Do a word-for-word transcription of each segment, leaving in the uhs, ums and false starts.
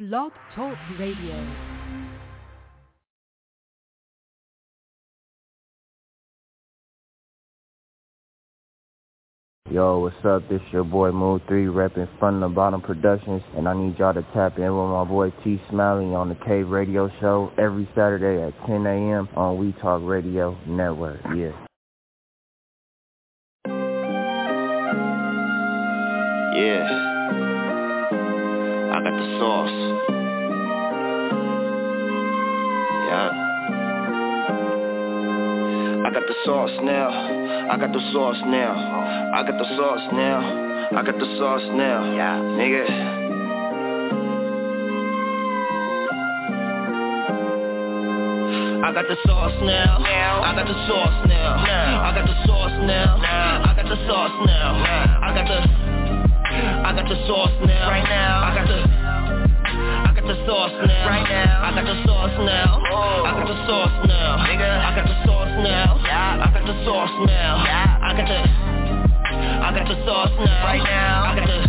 Blog Talk Radio. Yo, what's up? This your boy Mood three repping Front to Bottom Productions, and I need y'all to tap in with my boy T Smiley on the Cave Radio Show every Saturday at ten a.m. on We Talk Radio Network. Yeah. Yeah. I got the sauce. Yeah. I got the sauce now. I got the sauce now. I got the sauce now. I got the sauce now. Yeah, nigga. I got the sauce now. I got the sauce now. I got the sauce now. I got the sauce now. I got the I got the sauce now. Right now. I got the I got the sauce now. Right now. I got the sauce now. I got the sauce now. Nigga. I got the sauce now. I got the sauce now. I got the I got the sauce now. Right now. I got the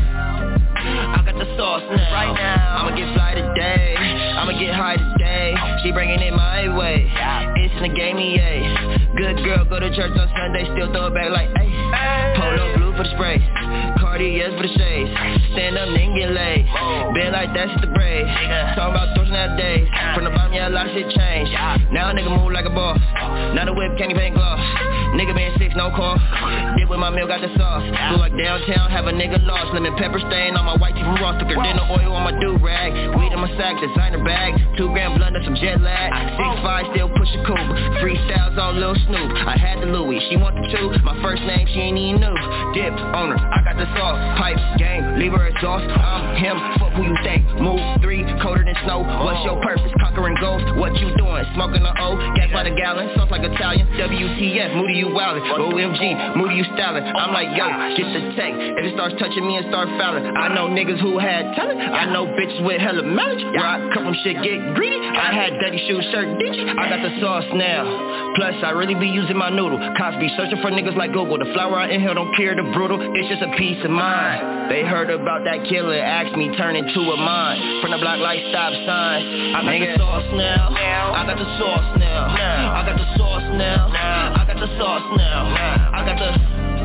I got the sauce now. Right now. I'ma get fly today. I'ma get high today. She bringing it my way. It's in the game, yeah. Good girl, go to church on Sunday, still throw it back like, ayy. Polo blue for the spray. Cartiers for the shades. Stand up, then get laid. Been like that's the braid. Talking about throwing nowadays. From the bottom, yeah, a lot of shit changed. Now a nigga move like a boss. Now the whip, candy paint gloss. Nigga been six, no call. Dip with my meal, got the sauce. Flew like downtown, have a nigga lost. Lemon pepper stain on my white tee from Ross. Took her dinner oil on my do-rag. Weed in my sack, designer bag. Two gram blunt, that's some jet lag. Six five, still push a coupe. Freestyles on Lil Snoop. I had the Louis, she want the two. My first name, she ain't even knew. Dip on her, I got the sauce. Pipe, gang, leave her exhaust. I'm him, fuck who you think. Move three, colder than snow. What's your purpose? Conquering ghosts. What you doing? Smoking the O, gas by the gallon. Sauce like Italian. W T F, Moody you wildin'. O M G, Moody you stylin'. I'm like, yo, get the tank. If it starts touching me and start fouling. I know niggas who had talent. I know bitches with hella mileage. Where I come from shit get greedy. I had dirty shoes, shirt dingy. I got the sauce now. Plus, I really be using my noodle. Cops be searching for niggas like Google. The flower I inhale don't care the brutal. It's just a peace of mind. They heard about that killer, asked me turn into a mine. From the block like stop signs. I got Nigga. the sauce now. I got the sauce now. I got the sauce now. I got the sauce now. I got the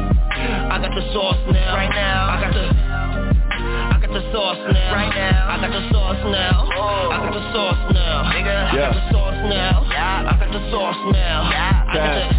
I got the sauce now. Right now. I got the I got the sauce now. Right now. I got the sauce now. I got the sauce now. Nigga. I got the sauce now. I got the sauce now. I got the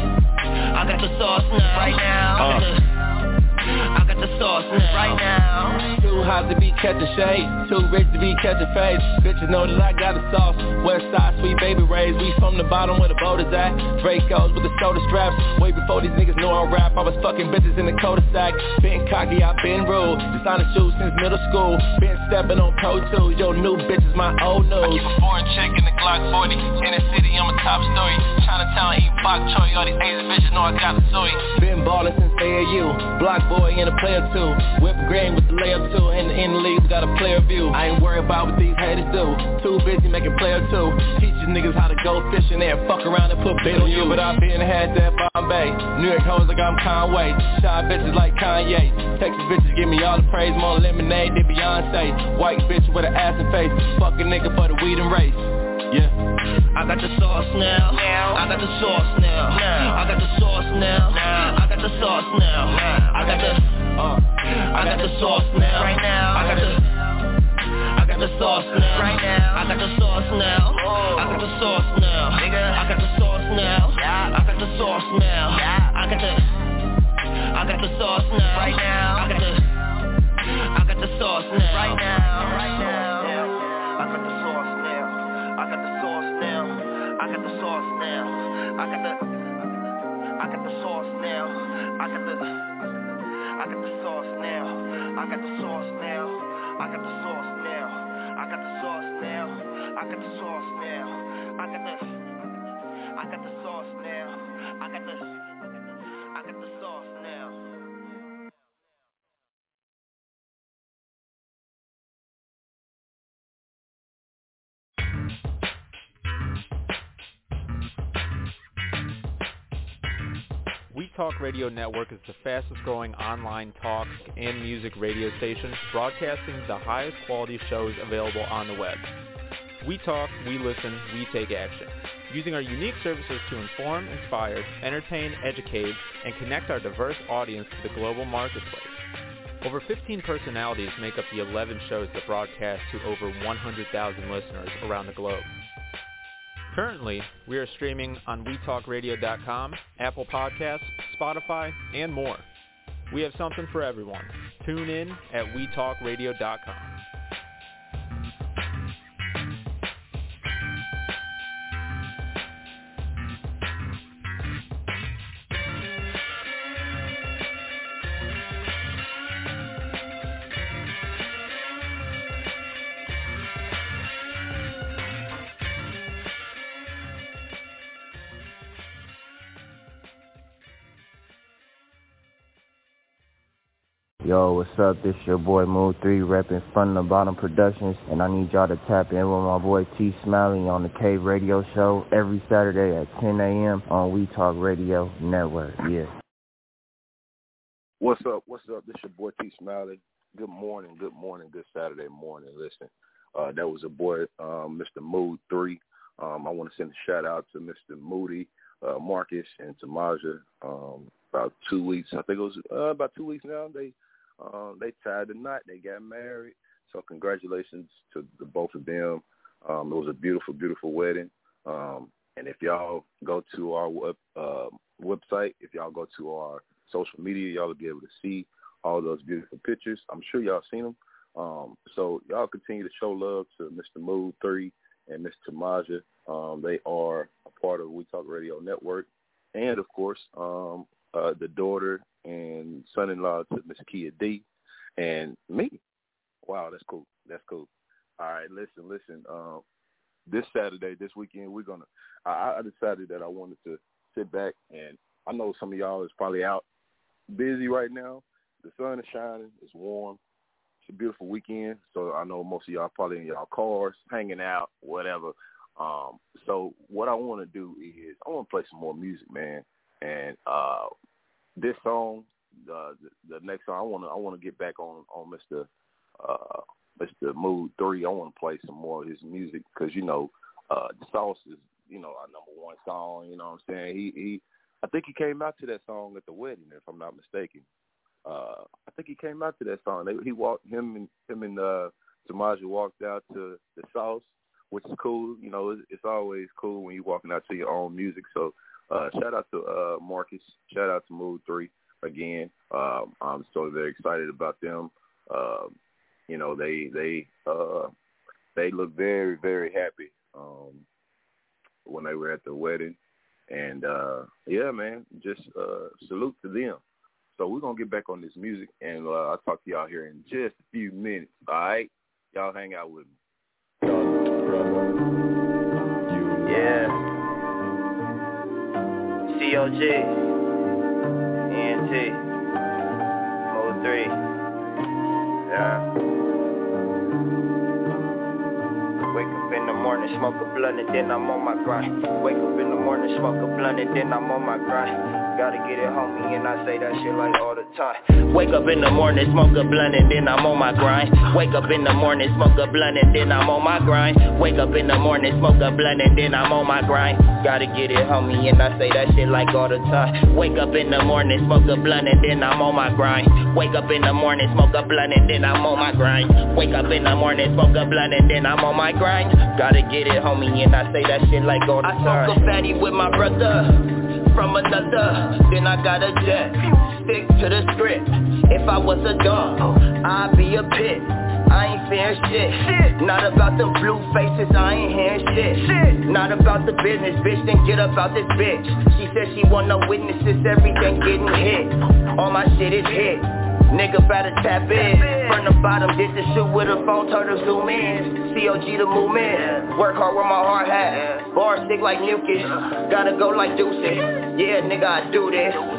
I got the sauce now. Right now. I got the I got the sauce now. Right now. Too hot to be catching shade. Too rich to be catching fades. Bitches know that I got the sauce. West side, sweet baby rays. We from the bottom where the boat is at. Dracos with the shoulder straps. Way before these niggas knew I rap. I was fucking bitches in the cul-de-sac. Been cocky, I been rude. Designer shoes since middle school. Been stepping on Pro Tools. Your new bitch is my old news. I keep a foreign chick in the Glock forty. In the city, I'm a top story. Chinatown, eat bok choy. All these Asian bitches know I got the soy. Been ballin' since A A U. Block boy and a player too. Whip green with the layup too. In the in the league, got a player view. I ain't worried about what these haters do. Too busy making player two. Teaching niggas how to go fishing there. Fuck around and put bait on you. But I been had that Bombay. New York hoes like I'm Conway. Shy bitches like Kanye. Texas bitches give me all the praise. More lemonade than Beyonce. White bitch with an ass and face. Fuck a nigga for the weed and race. Yeah. I got the sauce now. I got the sauce now. I got the sauce now. I got the sauce now. I got the uh, I got the sauce now. Right now. I got the I got the sauce now. Right now. I got the sauce now. I got the sauce now. I got the sauce now. I got the sauce now. I got the I got the sauce now. Right now. I got the I got the sauce now. Right now. Right now. I got the sauce now. I got the sauce now. I got the sauce now. I got the I got the sauce now. I got the I got the sauce now. I got the sauce now. I got the sauce now. I got the sauce now. I got the sauce now. I got the I got the sauce now. I got the I got the sauce now. We Talk Radio Network is the fastest growing online talk and music radio station broadcasting the highest quality shows available on the web. We talk, we listen, we take action. Using our unique services to inform, inspire, entertain, educate, and connect our diverse audience to the global marketplace. Over fifteen personalities make up the eleven shows that broadcast to over one hundred thousand listeners around the globe. Currently, we are streaming on we talk radio dot com, Apple Podcasts, Spotify, and more. We have something for everyone. Tune in at we talk radio dot com. Yo, what's up? This your boy Mood three repping Front and Bottom Productions, and I need y'all to tap in with my boy T Smiley on the Cave Radio Show every Saturday at ten a.m. on We Talk Radio Network. Yeah. What's up? What's up? This your boy T Smiley. Good morning, good morning, good Saturday morning. Listen, uh, that was a boy, um, Mister Mood three. Um, I want to send a shout out to Mister Moody, uh, Marcus, and Tamaja. Um, about two weeks, I think it was uh, about two weeks now. They Um, they tied the knot. They got married. So congratulations to the both of them. Um, it was a beautiful, beautiful wedding. Um, and if y'all go to our web, uh, website, if y'all go to our social media, y'all will be able to see all those beautiful pictures. I'm sure y'all seen them. Um, so y'all continue to show love to Mister Mood three and Miss Tamaja. Um, they are a part of We Talk Radio Network. And, of course, um, uh, the daughter and son-in-law to Miss Kia D, and me. Wow, that's cool. That's cool. All right, listen, listen. Um, this Saturday, this weekend, we're gonna. I, I decided that I wanted to sit back, and I know some of y'all is probably out busy right now. The sun is shining. It's warm. It's a beautiful weekend. So I know most of y'all probably in y'all cars, hanging out, whatever. Um, so what I want to do is I want to play some more music, man, and. Uh, This song, uh, the, the next song, I want to I want to get back on on Mister Uh, Mister Mood three. I want to play some more of his music because you know, uh, the Sauce is you know our number one song. You know what I'm saying? He he, I think he came out to that song at the wedding, if I'm not mistaken. Uh, I think he came out to that song. They, he walked him and him and uh, Tamaja walked out to the Sauce, which is cool. You know, it's, it's always cool when you're walking out to your own music. So. Uh, shout out to uh, Marcus. Shout out to Mood three again. Um, I'm so very excited about them. Uh, you know, they they uh, they look very very happy um, when they were at the wedding, and uh, yeah, man, just uh, salute to them. So we're gonna get back on this music, and uh, I'll talk to y'all here in just a few minutes. All right, y'all hang out with me. Yeah. C O G, E N T, Mood three, yeah. Wake up in the morning, smoke a blunt, and then I'm on my grind. Wake up in the morning, smoke a blunt, and then I'm on my grind. Gotta get it, homie, and I say that shit like all the time. Wake up in the morning, smoke a blunt, and then I'm on my grind. Wake up in the morning, smoke a blunt, and then I'm on my grind. Wake up in the morning, smoke a blunt, and then I'm on my grind. Gotta get it, homie, and I say that shit like all the time. Wake up in the morning, smoke a blunt, and then I'm on my grind. Wake up in the morning, smoke a blunt, and then I'm on my grind. Wake up in the morning, smoke a blunt, and then I'm on my grind. Gotta get it, homie, and I say that shit like all the time. I smoke a fatty with my brother from another, then I got a jet. Stick to the script. If I was a dog, I'd be a pit. I ain't fearing shit. shit. Not about them blue faces, I ain't hearing shit. shit. Not about the business, bitch, then get up out this bitch. She said she want no witnesses, everything getting hit. All my shit is hit. Nigga better tap in. From the bottom, did the shoot with a phone, told her zoom in. C O G the movement. Work hard with my hard hat. Bars stick like mucus. Gotta go like deuces. Yeah, nigga, I do this.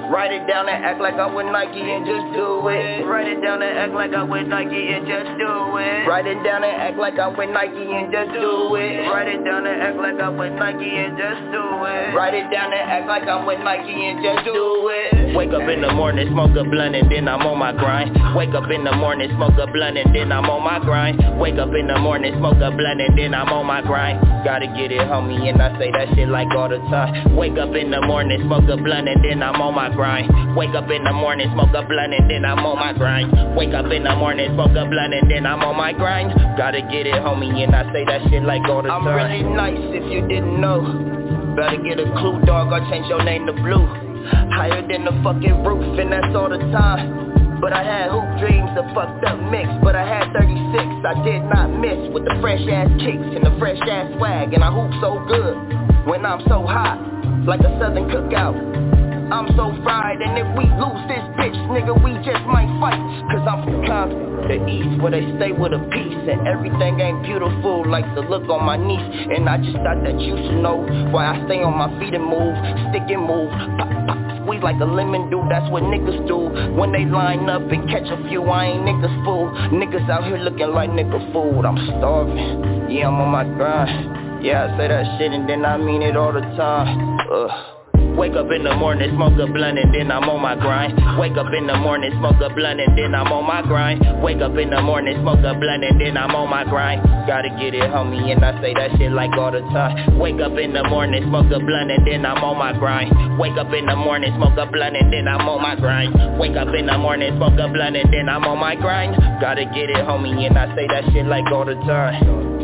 Write it down and act like I'm with Nike and just do it. Write it down and act like I'm with Nike and just do it. Write it down and act like I'm with Nike and just do it. Write it down and act like I'm with Nike and just do it. Write it down and act like I'm with Nike and just do it. Wake up in the morning, smoke a blunt and then I'm on my grind. Wake up in the morning, smoke a blunt and then I'm on my grind. Wake up in the morning, smoke a blunt and then I'm on my grind. Gotta get it, homie, and I say that shit like all the time. Wake up in the morning, smoke a blunt and then I'm on my grind. Wake up in the morning, smoke a blunt and then I'm on my grind. Wake up in the morning, smoke a blunt and then I'm on my grind. Gotta get it, homie, and I say that shit like all the time. I'm really nice if you didn't know. Better get a clue, dog, I'll change your name to Blue. Higher than the fucking roof, and that's all the time. But I had hoop dreams, a fucked up mix. But I had thirty-six, I did not miss. With the fresh ass kicks and the fresh ass swag. And I hoop so good, when I'm so hot, like a southern cookout. I'm so fried, and if we lose this bitch, nigga, we just might fight. Cause I'm from Compton, the East, where they stay with a piece. And everything ain't beautiful like the look on my niece. And I just thought that you should know why I stay on my feet and move, stick and move, pop, pop, squeeze like a lemon do. That's what niggas do when they line up and catch a few. I ain't niggas fool. Niggas out here looking like nigga food. I'm starving, yeah, I'm on my grind. Yeah, I say that shit and then I mean it all the time. Ugh. Wake up in the morning, smoke a blunt and then I'm on my grind. Wake up in the morning, smoke a blunt and then I'm on my grind. Wake up in the morning, smoke a blunt and then I'm on my grind. Gotta get it, homie, and I say that shit like all the time. Wake up in the morning, smoke a blunt and then I'm on my grind. Wake up in the morning, smoke a blunt and then I'm on my grind. Wake up in the morning, smoke a blunt and then I'm on my grind. Gotta get it, homie, and I say that shit like all the time.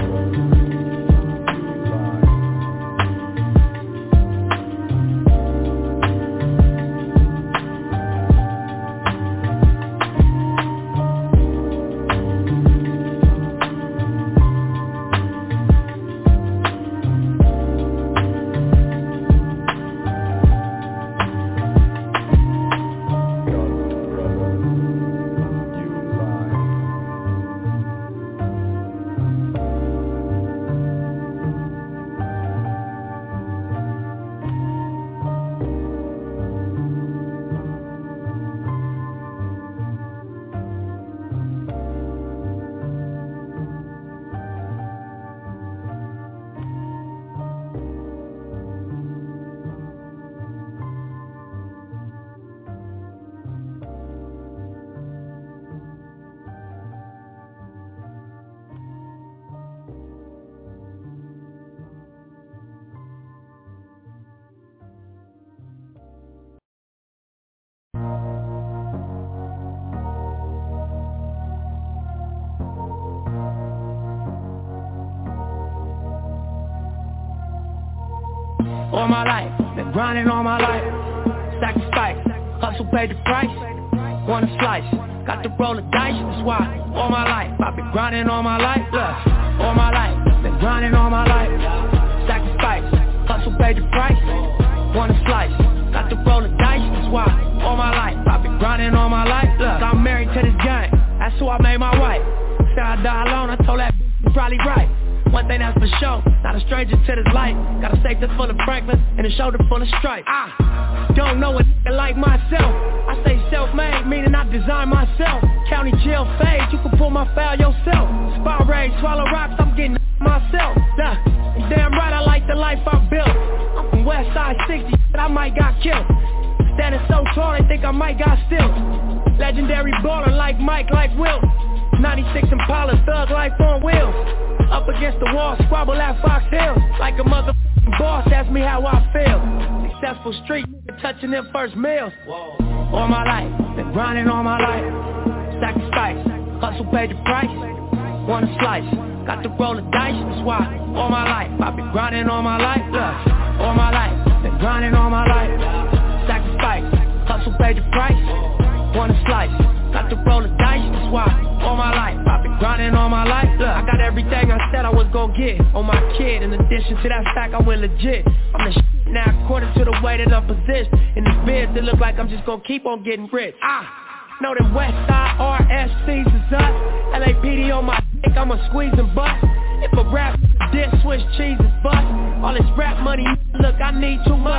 All my life, been grinding all my life. Sacrifice, hustle paid the price. Want a slice, got to roll the dice. That's why all my life, I've been grinding all my life. Look, all my life, been grinding all my life. Sacrifice, hustle paid the price. Want a slice, got to roll the dice. That's why all my life, I've been grinding all my life. Look, I'm married to this game, that's who I made my wife. Said I die alone, I told that you probably right. One thing that's for sure, not a stranger to this life. Got a safe that's full of Franklin and a shoulder full of stripes. I don't know a nigga like myself. I say self-made, meaning I design myself. County jail fade, you can pull my foul yourself. Spy raid, swallow rocks, I'm getting myself. Nah, damn right I like the life I built. I'm from West Side sixty, but I might got killed. Standing so tall, they think I might got still. Legendary baller like Mike, like Will. ninety-six Impala, thug life on wheels. Up against the wall, squabble at Fox Hill. Like a motherfucking boss, ask me how I feel. Successful street, touching them first meals. All my life, been grinding all my life. Sacrifice, hustle paid the price. Want a slice, got to roll the dice. That's why all my life, I've been grinding all my life. Look, all my life, been grinding all my life. Sacrifice, hustle paid the price. Want a slice, got to roll the dice. That's why all my life, I've been grinding all my life. Look, I got everything I said I was gonna get on my kid. In addition to that fact, I went legit. I'm the shit now according to the way that I'm positioned. In this biz, it look like I'm just gonna keep on getting rich. Ah, know them West Side R S Cs is us. L A P D on my dick, I'ma squeeze and bust. If a rap diss, Swiss cheese is bust. All this rap money, look, I need too much.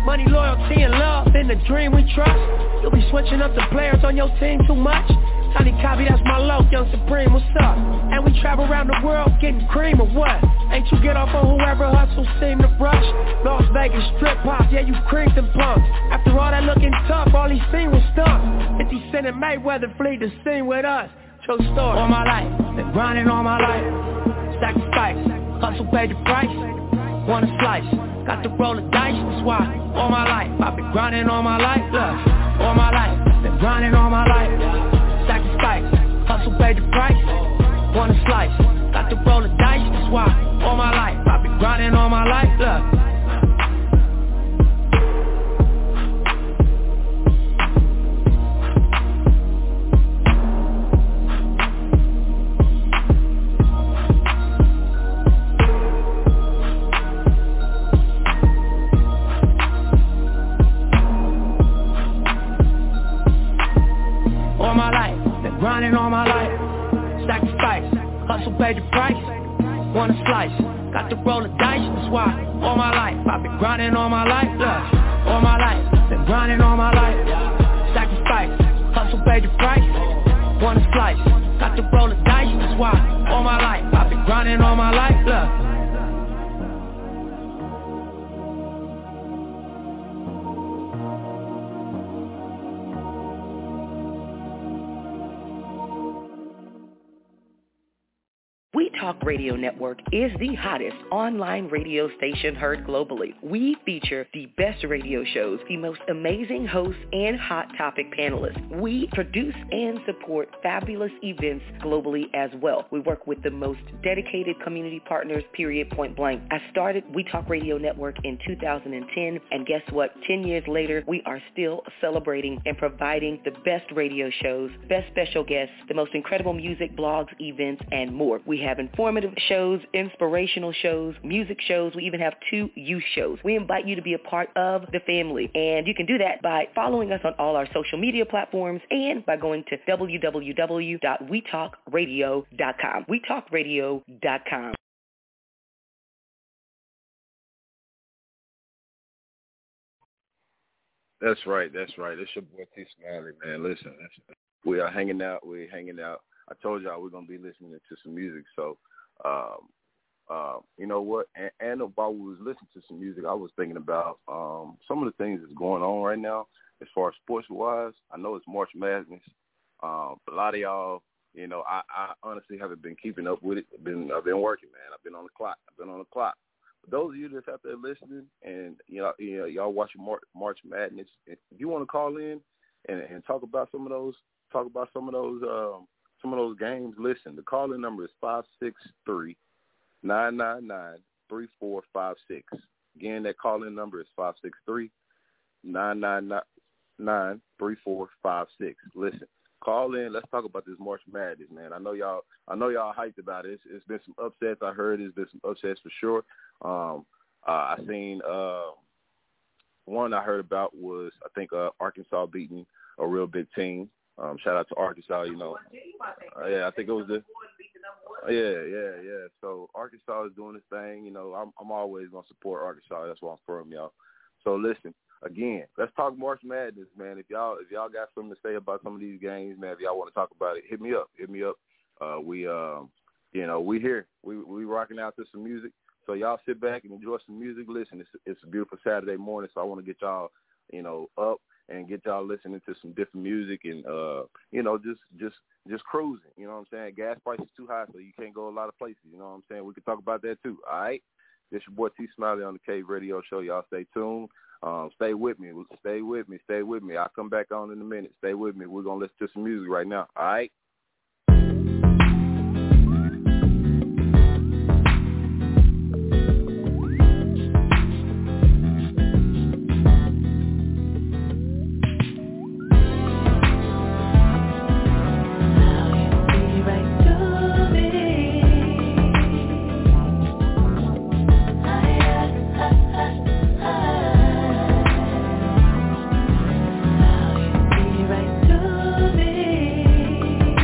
Money, loyalty, and love in the dream we trust. You'll be switching up the players on your team too much. Tiny Copy, that's my low, Young Supreme, what's up? And we travel around the world getting cream or what? Ain't you get off on whoever hustles seem to rush? Las Vegas, strip pop, yeah, you creamed them punks. After all that looking tough, all he seen was stuff. fifty Cent and Mayweather flee the scene with us. True story. All my life, been grinding all my life. Sacrifice, hustle paid the price. Want a slice, got to roll the dice, that's why. All my life, I've been grinding all my life. Look, all my life, been grinding all my life. Sacrifice, hustle paid the price. Want a slice, got to roll the dice, that's why. All my life, I've been grinding all my life. Look. Grinding all my life, sacrifice, hustle paid the price. Want a slice, got to roll the dice, that's why. All my life, I've been grinding all my life. Look, all my life, been grinding all my life. Sacrifice, hustle paid the price. Want a slice, got to roll the dice, that's why. All my life, I've been grinding all my life. Look. We Talk Radio Network is the hottest online radio station heard globally. We feature the best radio shows, the most amazing hosts, and hot topic panelists. We produce and support fabulous events globally as well. We work with the most dedicated community partners, period, point blank. I started We Talk Radio Network in two thousand ten, and guess what? Ten years later, we are still celebrating and providing the best radio shows, best special guests, the most incredible music, blogs, events, and more. We have informative shows, inspirational shows, music shows. We even have two youth shows. We invite you to be a part of the family, and you can do that by following us on all our social media platforms and by going to w w w dot we talk radio dot com. we talk radio dot com. That's right. That's right. It's your boy T Smiley, man. Listen, we are hanging out. We're hanging out. I told y'all we're going to be listening to some music. So, um, uh, you know what? And, and while we was listening to some music, I was thinking about um, some of the things that's going on right now as far as sports-wise. I know it's March Madness. Um, a lot of y'all, you know, I, I honestly haven't been keeping up with it. I've been, I've been working, man. I've been on the clock. I've been on the clock. For those of you that's out there listening and, you know, you know y'all watching Mar- March Madness, if you want to call in and, and talk about some of those, talk about some of those, um, some of those games, listen, the call-in number is five six three, nine nine nine, three four five six. Again, that call-in number is five six three, nine nine nine, three four five six. Listen, call in. Let's talk about this March Madness, man. I know y'all I know y'all hyped about it. It's, it's been some upsets. I heard there's been some upsets for sure. Um, uh, I seen uh, one I heard about was, I think, uh, Arkansas beating a real big team. Um, shout out to Arkansas, you know. Uh, yeah, I think it was the. Uh, yeah, yeah, yeah. So Arkansas is doing this thing. You know, I'm, I'm always gonna support Arkansas. That's where I'm from, y'all. So listen, again, let's talk March Madness, man. If y'all, if y'all got something to say about some of these games, man, if y'all want to talk about it, hit me up. Hit me up. Uh, we, um, you know, we here. We we rocking out to some music. So y'all sit back and enjoy some music. Listen, it's it's a beautiful Saturday morning, so I want to get y'all, you know, up and get y'all listening to some different music and, uh, you know, just just just cruising. You know what I'm saying? Gas prices too high, so you can't go a lot of places. You know what I'm saying? We can talk about that too. All right? This your boy T Smiley on the Cave Radio Show. Y'all stay tuned. Um, stay with me. Stay with me. Stay with me. I'll come back on in a minute. Stay with me. We're going to listen to some music right now. All right? Right to me.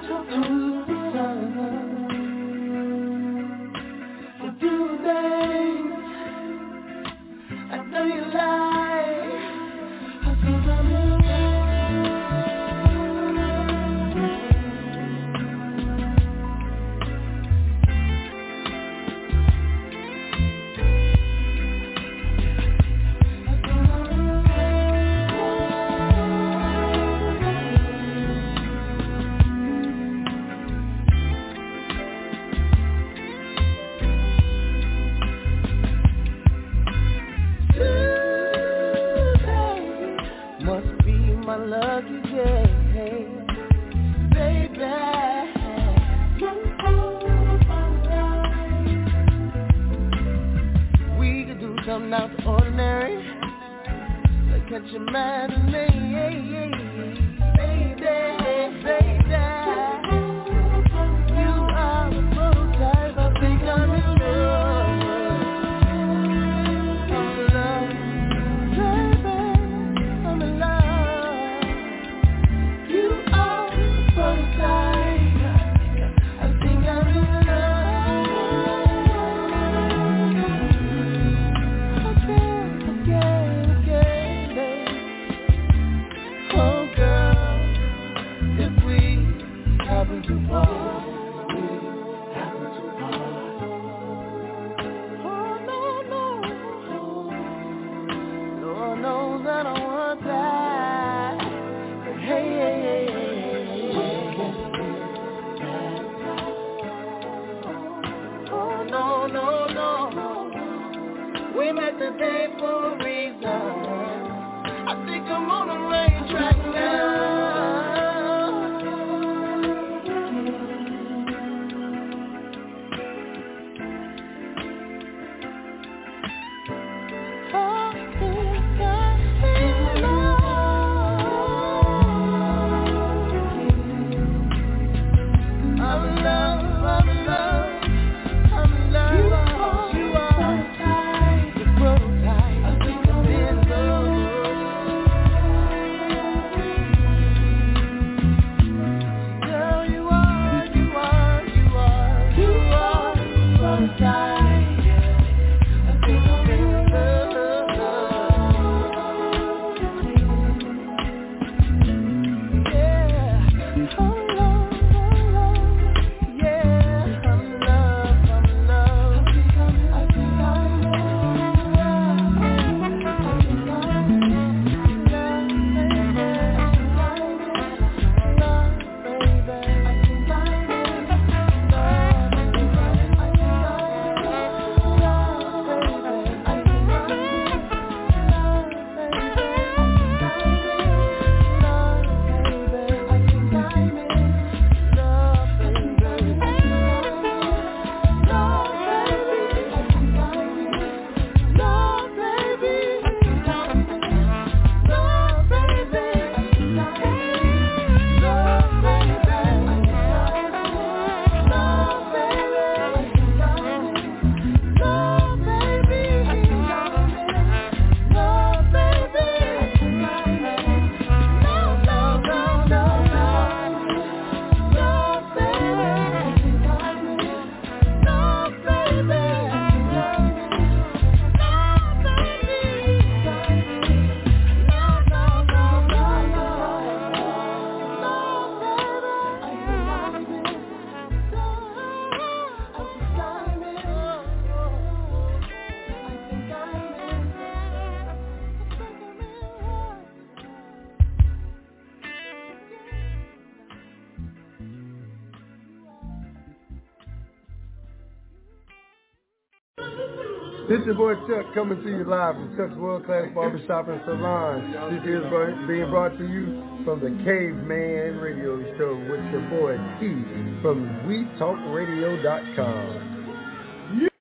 This is your boy Chuck coming to you live from Chuck's World Class Barbershop and Salon. This is being brought to you from the Caveman Radio Show with your boy T from we talk radio dot com. Yeah.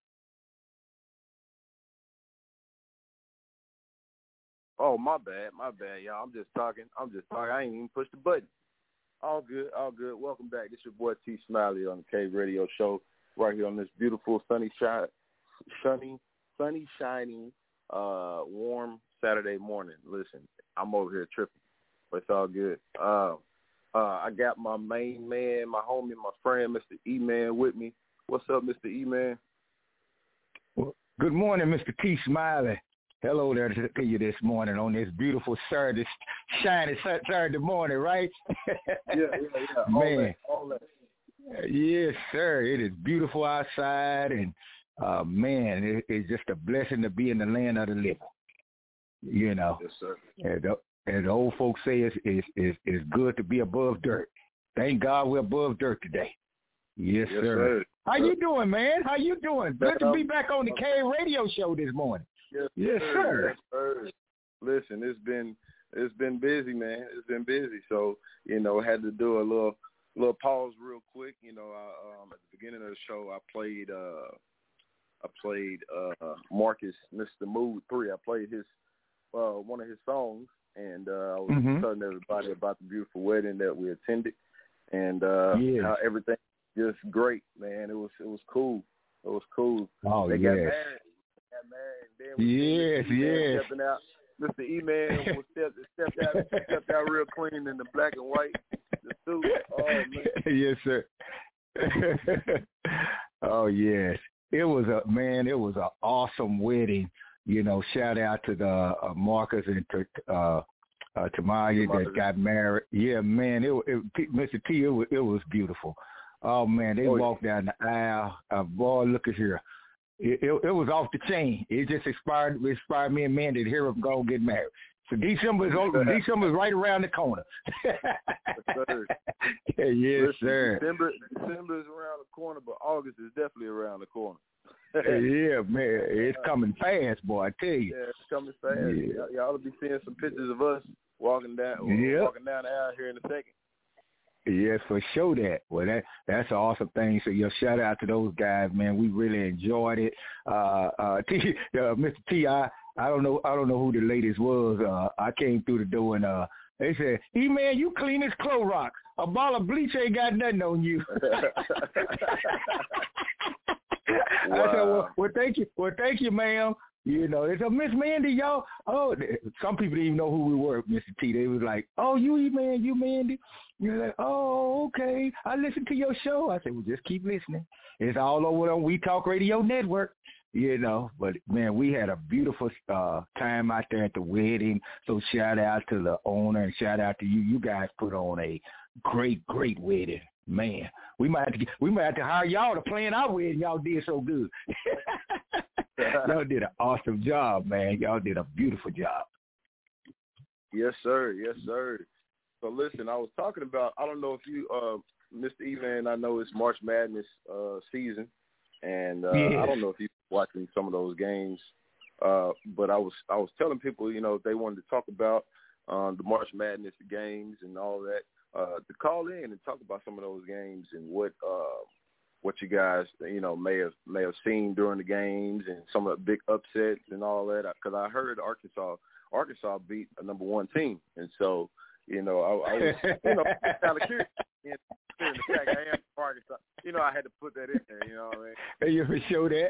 Oh, my bad, my bad, y'all. I'm just talking. I'm just talking. I ain't even pushed the button. All good, all good. Welcome back. This is your boy T Smiley on the Cave Radio Show right here on this beautiful sunny, shi- sunny, sunny, shiny, uh, warm Saturday morning. Listen, I'm over here tripping, but it's all good. Uh, Uh, I got my main man, my homie, my friend, Mister E-Man with me. What's up, Mister E-Man? Well, good morning, Mister T. Smiley. Hello there to you this morning on this beautiful Saturday, shiny Saturday morning, right? yeah, yeah, yeah. All Man. that, all that. Yes, sir. It is beautiful outside, and, uh, man, it, it's just a blessing to be in the land of the living. You know, yes, sir. As the, as the old folks say, it's, it's, it's, it's good to be above dirt. Thank God we're above dirt today. Yes, yes sir. sir. How you doing, man? How you doing? Good to be back on the K Radio show this morning. Yes, yes sir. sir. Yes, sir. Listen, it's been it's been busy, man. It's been busy. So, you know, had to do a little little pause real quick. You know, I, um, at the beginning of the show, I played uh, I played uh, Marcus, Mister Mood three. I played his uh, one of his songs, and uh, I was mm-hmm. telling everybody about the beautiful wedding that we attended, and uh, yes. how everything was just great, man. It was it was cool. It was cool. Oh, they yes. got married. Got married. Then we yes, yes. Stepping out. Mister E-Man was stepped, stepped out, stepped out real clean in the black and white, the suit. Oh man. Yes, sir. Oh yes, it was a man. It was an awesome wedding. You know, shout out to the uh, Marcus and to uh, uh, Tamaya that got married. Yeah, man. It, it Mister T. It was, it was beautiful. Oh man, they oh, walked yeah. down the aisle. Uh, boy, look at here. It, it, it was off the chain. It just inspired inspired me and Mandy to hear them go get married. So December is over. December is right around the corner. Yes, sir. yes, Listen, sir. December, December is around the corner, but August is definitely around the corner. Yeah, man, it's coming fast, boy. I tell you. Yeah, it's coming fast. Yeah. Y- y'all will be seeing some pictures of us walking down, yep. walking down the aisle here in a second. Yes, for sure that. Well, that that's an awesome thing. So, your shout out to those guys, man. We really enjoyed it. Uh, uh, T, uh, Mister T, I, I don't know, I don't know who the ladies was. Uh, I came through the door and uh, they said, "Hey, man, you clean as Clorox. A bottle of bleach ain't got nothing on you." Wow. I said, well, well, thank you. Well, thank you, ma'am. You know, it's a Miss Mandy, y'all. Oh, some people didn't even know who we were, Mister T. They was like, "Oh, you, man, you Mandy." You're like, "Oh, okay. I listened to your show." I said, "Well, just keep listening. It's all over on We Talk Radio Network." You know, but man, we had a beautiful uh, time out there at the wedding. So shout out to the owner and shout out to you. You guys put on a great, great wedding, man. We might have to get, we might have to hire y'all to plan our wedding. Y'all did so good. Y'all did an awesome job, man. Y'all did a beautiful job. Yes, sir. Yes, sir. So listen, I was talking about. I don't know if you, uh, Mister E-Man. I know it's March Madness uh, season, and uh, yes. I don't know if you're watching some of those games. Uh, but I was I was telling people, you know, if they wanted to talk about um, the March Madness games and all that, uh, to call in and talk about some of those games and what uh, what you guys, you know, may have may have seen during the games and some of the big upsets and all that. Because I heard Arkansas Arkansas beat a number one team, and so you know I, I was you know kind of curious. And the fact I am from Arkansas, you know, I had to put that in there. You know what I mean? You for sure that.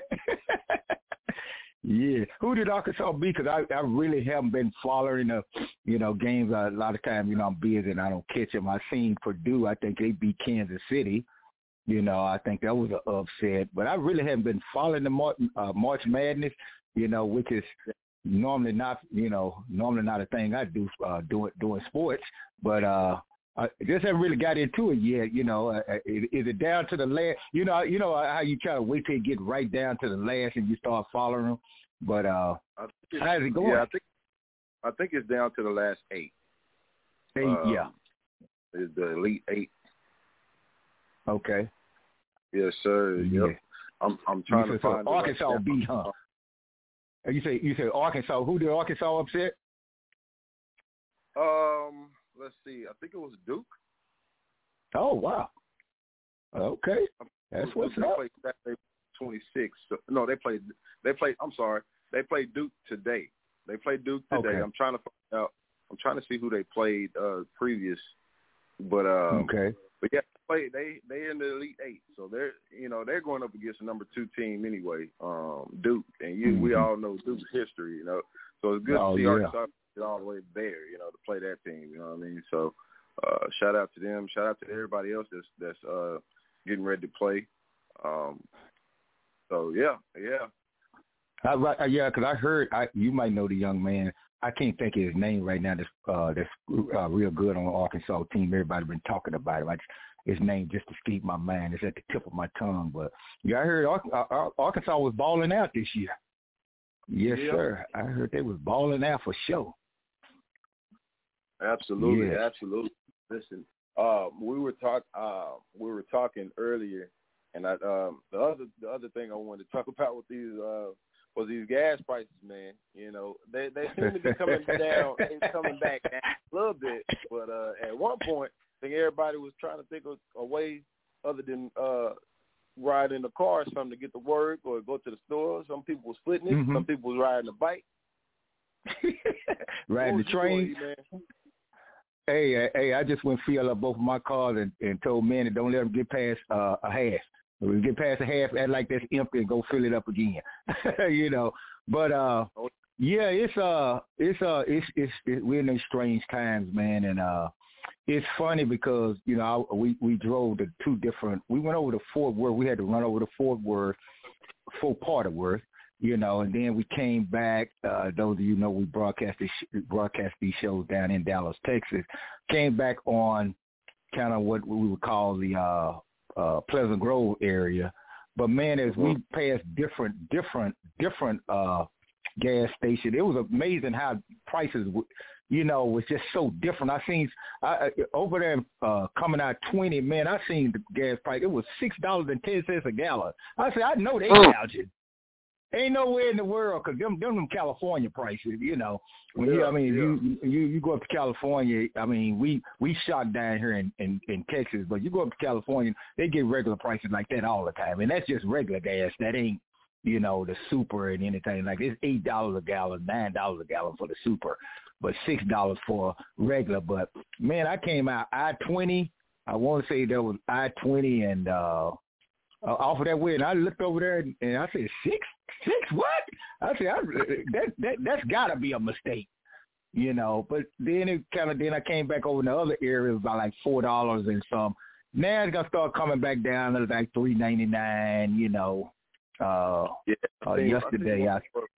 Yeah. Who did Arkansas beat? Because I, I really haven't been following the, you know, games. A lot of times, you know, I'm busy and I don't catch them. I seen Purdue. I think they beat Kansas City. You know, I think that was an upset. But I really haven't been following the March, uh, March Madness, you know, which is normally not, you know, normally not a thing I do uh, doing doing sports. But uh, I just haven't really got into it yet. You know, uh, is, is it down to the last? You know, you know how you try to wait till you get right down to the last and you start following them. But uh, how's it going? Yeah, I think I think it's down to the last eight. Eight, um, yeah. Is the Elite Eight. Okay. Yes, sir. Yeah. Yep. I'm I'm trying you to said, find so Arkansas right beat, huh? You say you said Arkansas. Who did Arkansas upset? Um, let's see. I think it was Duke. Oh wow. Okay, that's what's they up. Played Saturday twenty-six. So, no, they played. They played. I'm sorry. They played Duke today. They played Duke today. Okay. I'm trying to find out. I'm trying to see who they played uh, previous. But um, okay. But yeah, they they they in the Elite Eight, so they're you know they're going up against the number two team anyway, um, Duke, and you mm-hmm. we all know Duke's history, you know. So it's good oh, to see yeah. Arkansas get all the way there, you know, to play that team, you know what I mean. So uh, shout out to them. Shout out to everybody else that's that's uh, getting ready to play. Um, so yeah, yeah. I, right, yeah, because I heard I, you might know the young man. I can't think of his name right now. That's uh, that's uh, real good on the Arkansas team. Everybody been talking about him. I just, his name just escaped my mind. It's at the tip of my tongue. But yeah, I heard Ar- Arkansas was balling out this year. Yes, yeah. sir. I heard they was balling out for sure. Absolutely, yes. absolutely. Listen, uh, we were talk uh, we were talking earlier, and I, um, the other the other thing I wanted to talk about with these uh, was these gas prices, man. You know, they they seem to be coming down, they coming back down a little bit, but uh, at one point, I think everybody was trying to think of a way other than uh, ride in the car or something to get to work or go to the store. Some people was splitting it. Mm-hmm. Some people was riding a bike. Riding the train. Doing, hey, hey, I just went fill up both of my cars and, and told Manny don't let them get past uh, a half. When we get past a half, act like that's empty and go fill it up again. you know. But uh, yeah, it's uh, it's uh, it's it's it, we're in these strange times, man, and uh. It's funny because, you know, I, we, we drove the two different – we went over to Fort Worth. We had to run over to Fort Worth, full part of Worth, you know, and then we came back. Uh, those of you know we broadcast, this, broadcast these shows down in Dallas, Texas. Came back on kind of what we would call the uh, uh, Pleasant Grove area. But, man, as we passed different, different, different uh, gas stations, it was amazing how prices – you know, was just so different. I seen I, over there uh, coming out twenty, man, I seen the gas price. It was six dollars and ten cents a gallon. I said, I know they gouging. Ain't nowhere in the world, because them, them them California prices, you know. When yeah, you, I mean, yeah. you, you you go up to California, I mean, we we shot down here in, in, in Texas, but you go up to California, they get regular prices like that all the time. And that's just regular gas. That ain't, you know, the super and anything like this. It's eight dollars a gallon, nine dollars a gallon for the super, but six dollars for regular. But, man, I came out I twenty. I want to say there was I twenty and uh, off of that way, and I looked over there, and, and I said, six? Six what? I said, I, that, that, that's got to be a mistake, you know. But then it kind of, then I came back over in the other areas by like four dollars and some. Now it's going to start coming back down to like three ninety-nine, you know. Uh, yeah, uh, think, yesterday I, I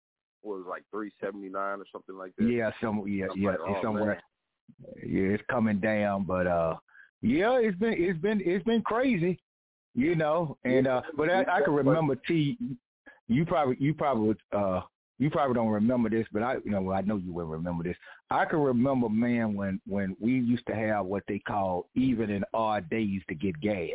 was like three seventy-nine or something like that. Yeah, some yeah, I'm yeah, like, it's oh, somewhere. Man. Yeah, it's coming down, but uh, yeah, it's been it's been it's been crazy, you know. And uh, but I, I can remember T. You probably you probably uh you probably don't remember this, but I you know I know you will remember this. I can remember, man, when when we used to have what they call even and odd days to get gas.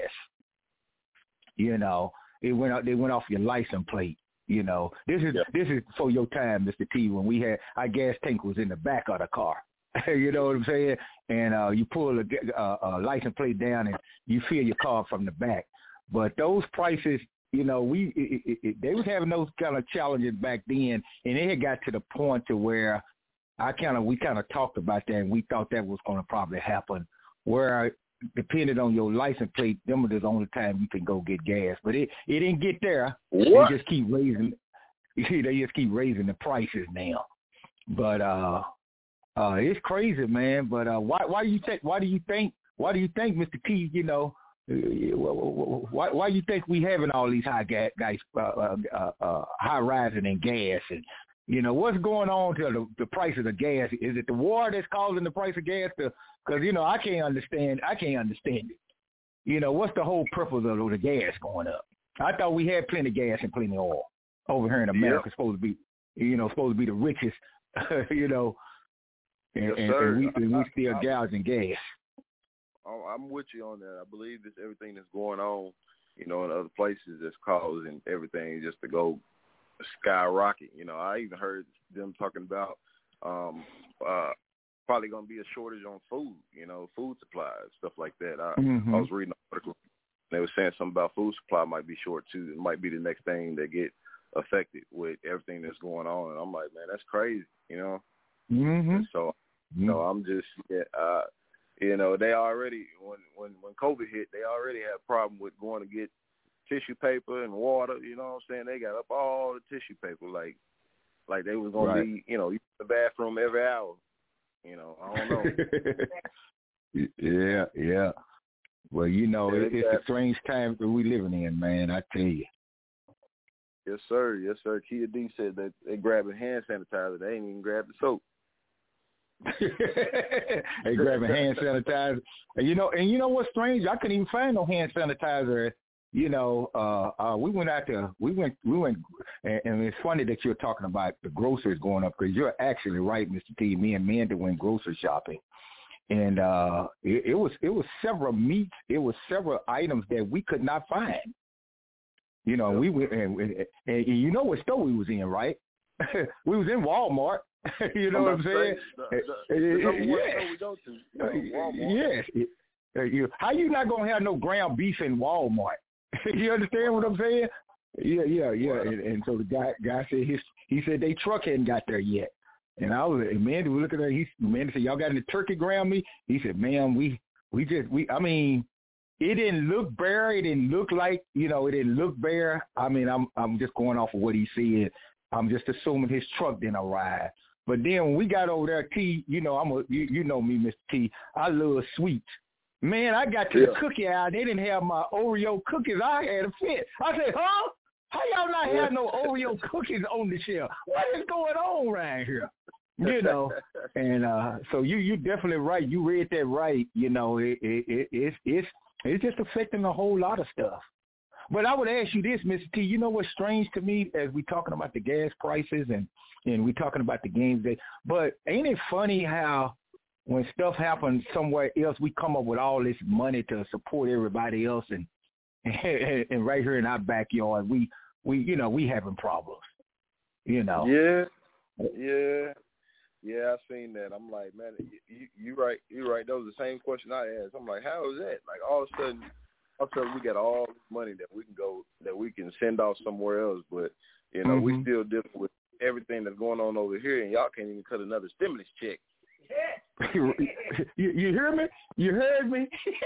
You know. It went out. They went off your license plate. You know, this is yeah. this is for your time, Mister T. When we had our gas tank was in the back of the car. you know what I'm saying? And uh, you pull a, a, a license plate down and you fill your car from the back. But those prices, you know, we it, it, it, they was having those kind of challenges back then, and it had got to the point to where I kind of we kind of talked about that, and we thought that was going to probably happen, where depending on your license plate, them are the only time you can go get gas. But it, it didn't get there. What? They just keep raising. They just keep raising the prices now. But uh, uh, it's crazy, man. But uh, why why do you think why do you think why do you think Mister T? You know, why why do you think we having all these high gas guys uh, uh, uh, high rising in gas and you know, what's going on to the, the price of the gas? Is it the war that's causing the price of gas? Because, you know, I can't understand. I can't understand it. You know, what's the whole purpose of the gas going up? I thought we had plenty of gas and plenty of oil over here in America. Yep. Supposed to be, you know, supposed to be the richest, you know, and, yes, and, and we, and we still I, gouging gas. I'm with you on that. I believe this everything that's going on, you know, in other places that's causing everything just to go skyrocket. You know, I even heard them talking about um, uh, probably going to be a shortage on food, you know, food supplies, stuff like that. I, mm-hmm. I was reading an article. They were saying something about food supply might be short, too. It might be the next thing that get affected with everything that's going on. And I'm like, man, that's crazy, you know. Mm-hmm. So, you know, I'm just, yeah, uh, you know, they already, when, when, when COVID hit, they already had a problem with going to get tissue paper and water, you know what I'm saying? They got up all the tissue paper like like they was going right. to be, you know, in the bathroom every hour. You know, I don't know. Yeah, yeah. Well, you know, yeah, it, it's a strange time that we living in, man. I tell you. Yes, sir. Yes, sir. Kia D said that they grabbing hand sanitizer. They ain't even grabbed the soap. They grabbing hand sanitizer. And you know, and you know what's strange? I couldn't even find no hand sanitizer. You know, uh, uh, we went out to, we went, we went, and, and it's funny that you're talking about the groceries going up because you're actually right, Mister T. Me and Mandy went grocery shopping, and uh, it, it was it was several meats, it was several items that we could not find. You know, we went, and, and, and you know what store we was in, right? We was in Walmart. You know what I'm saying? The, the, the number one store we go to, you know, Walmart. Yes. Uh, you, how you not gonna have no ground beef in Walmart? You understand what I'm saying? Yeah, yeah, yeah. And, and so the guy guy said his he said they truck hadn't got there yet. And I was and Mandy was looking at her. He Mandy said, y'all got any turkey ground meat? He said, ma'am, we we just we I mean, it didn't look bare. It didn't look like, you know, it didn't look bare. I mean, I'm I'm just going off of what he said. I'm just assuming his truck didn't arrive. But then when we got over there, T, you know, I'm a you, you know me, Mister T. I love sweets. Man, I got to yeah. the cookie aisle. They didn't have my Oreo cookies. I had a fit. I said, huh? How y'all not have no Oreo cookies on the shelf? What is going on right here? You know, and uh, so you you definitely right. You read that right. You know, it, it, it it's it's it's just affecting a whole lot of stuff. But I would ask you this, Mister T. You know what's strange to me as we talking about the gas prices and and we talking about the games that. But ain't it funny how when stuff happens somewhere else, we come up with all this money to support everybody else, and and, and right here in our backyard, we we you know we having problems. You know. Yeah, yeah. Yeah, I seen that. I'm like, man, you, you right, you right. That was the same question I asked. I'm like, how is that? Like all of a sudden, all of a sudden we got all this money that we can go, that we can send off somewhere else, but you know, mm-hmm. we still dealing with everything that's going on over here, and y'all can't even cut another stimulus check. you, you hear me? You heard me?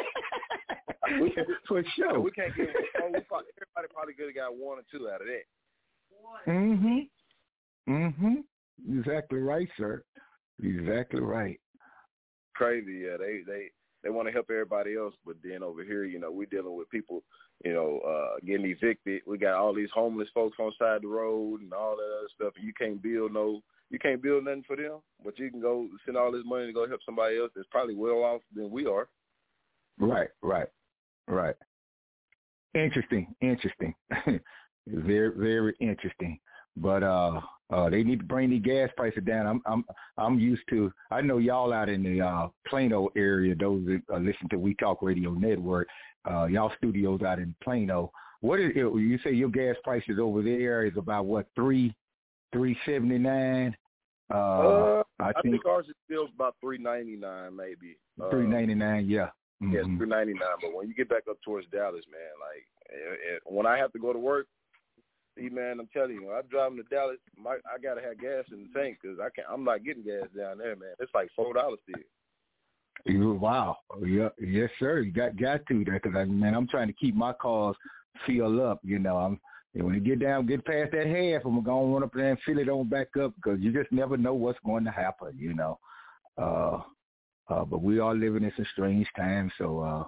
we, For sure. We can't get. Oh, we probably, everybody probably could have got one or two out of that. Mhm. Mhm. Exactly right, sir. Exactly right. Crazy, yeah. They they they want to help everybody else, but then over here, you know, we're dealing with people, you know, uh, getting evicted. We got all these homeless folks on the side of the road and all that other stuff. And you can't build no, you can't build nothing for them, but you can go send all this money to go help somebody else that's probably well off than we are. Right, right, right. Interesting, interesting. Very, very interesting. But uh, uh, they need to bring the gas prices down. I'm, I'm, I'm used to. I know y'all out in the uh, Plano area. Those that uh, listen to We Talk Radio Network. Uh, y'all studios out in Plano. What is it? You say your gas prices over there is about what three, three seventy nine. Uh, uh, I, I think, think ours is still about three ninety nine, maybe. Three ninety nine, yeah. Mm-hmm. Yeah, three ninety nine. But when you get back up towards Dallas, man, like it, it, when I have to go to work. See, man, I'm telling you, when I'm driving to Dallas, my, I gotta have gas in the tank because I can't. I'm not getting gas down there, man. It's like four dollars still. Wow, yeah, yes, sir. You got got to that because I man, I'm trying to keep my cars filled up. You know, I'm when you get down, get past that half, I'm gonna run up there and fill it on back up because you just never know what's going to happen. You know, uh, uh, but we are living in some strange times. So, uh,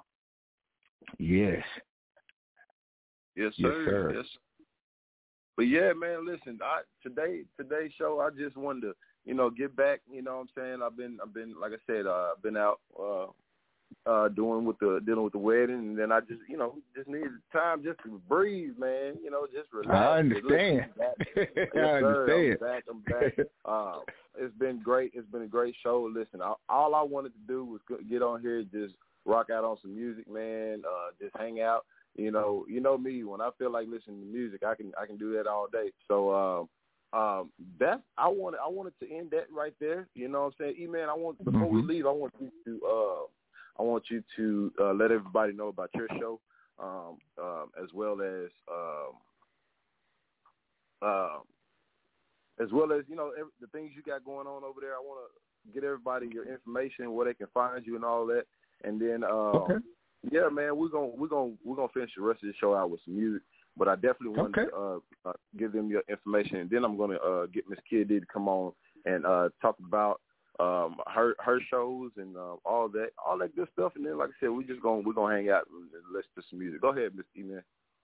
yes, yes, sir. Yes, sir. Yes. But yeah, man, listen, I, today today's show, I just wanted to, you know, get back. You know what I'm saying? I've been, I've been, like I said, uh, I've been out uh, uh, doing with the dealing with the wedding, and then I just, you know, just needed time just to breathe, man. You know, just relax. I understand. Yes, I understand. I'm back. I'm back. Uh, it's been great. It's been a great show. Listen, I, all I wanted to do was get on here, just rock out on some music, man. Uh, just hang out. You know, you know me. When I feel like listening to music, I can I can do that all day. So um, um, that's I wanted I wanted to end that right there. You know what I'm saying? E-Man, I want before mm-hmm. we leave, I want you to uh, I want you to uh, let everybody know about your show, um, um, as well as um, uh, as well as you know every, the things you got going on over there. I want to get everybody your information, where they can find you, and all that, and then. Uh, okay. Yeah, man, we're gonna we're gonna we're gonna finish the rest of the show out with some music, but I definitely want okay. to uh, uh, give them your information, and then I'm gonna uh, get Miss Kia D to come on and uh, talk about um, her her shows and uh, all that, all that good stuff. And then, like I said, we just going we're gonna hang out and listen to some music. Go ahead, Mister E-Man.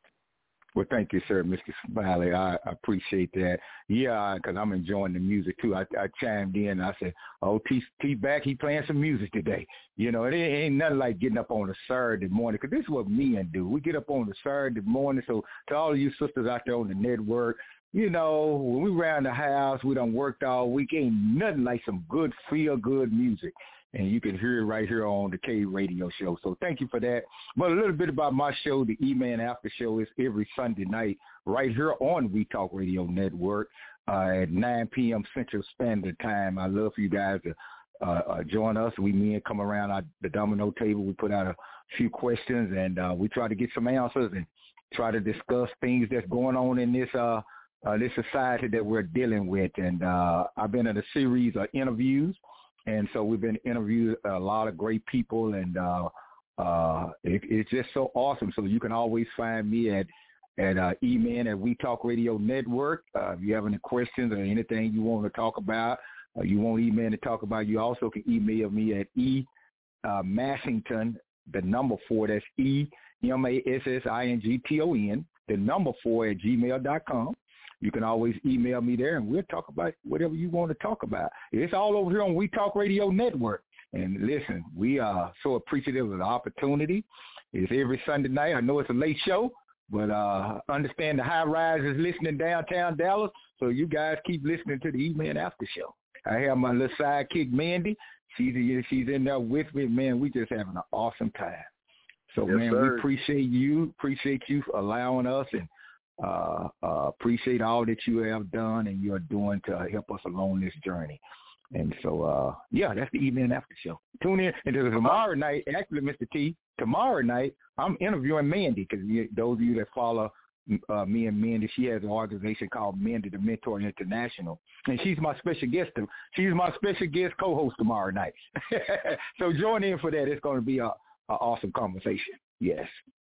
Well, thank you, sir, Mister Smiley. I, I appreciate that. Yeah, because I'm enjoying the music, too. I, I chimed in and I said, oh, T, T back, he playing some music today. You know, it ain't nothing like getting up on a Saturday morning, because this is what men do. We get up on a Saturday morning. So to all of you sisters out there on the network, you know, when we around the house, we done worked all week, ain't nothing like some good, feel-good music. And you can hear it right here on the Cave Radio Show. So thank you for that. But a little bit about my show, the E-Man After Show, is every Sunday night right here on We Talk Radio Network uh, at nine p.m. Central Standard Time. I love for you guys to uh, uh, join us. We men come around our, the domino table. We put out a few questions, and uh, we try to get some answers and try to discuss things that's going on in this uh, uh, this society that we're dealing with. And uh, I've been in a series of interviews. And so we've been interviewing a lot of great people, and uh, uh, it, it's just so awesome. So you can always find me at at uh, E-Man at We Talk Radio Network. Uh, if you have any questions or anything you want to talk about, uh, you want E-Man to talk about, you also can email me at E uh, Massington, the number four, that's E M A S S I N G T O N, the number four at gmail dot com. You can always email me there, and we'll talk about whatever you want to talk about. It's all over here on We Talk Radio Network. And listen, we are so appreciative of the opportunity. It's every Sunday night. I know it's a late show, but uh, understand the high rise is listening downtown Dallas, so you guys keep listening to the E-Man After Show. I have my little sidekick, Mandy. She's, she's in there with me. Man, we just having an awesome time. So, yes, man, sir. We appreciate you, appreciate you for allowing us, and Uh, uh, appreciate all that you have done and you're doing to help us along this journey. And so, uh, yeah, that's the E-Man After Show. Tune in. And tomorrow night, actually, Mister T, tomorrow night, I'm interviewing Mandy, because those of you that follow uh, me and Mandy, she has an organization called Mandy the Mentor International. And she's my special guest. She's my special guest co-host tomorrow night. So join in for that. It's going to be a, a awesome conversation. Yes.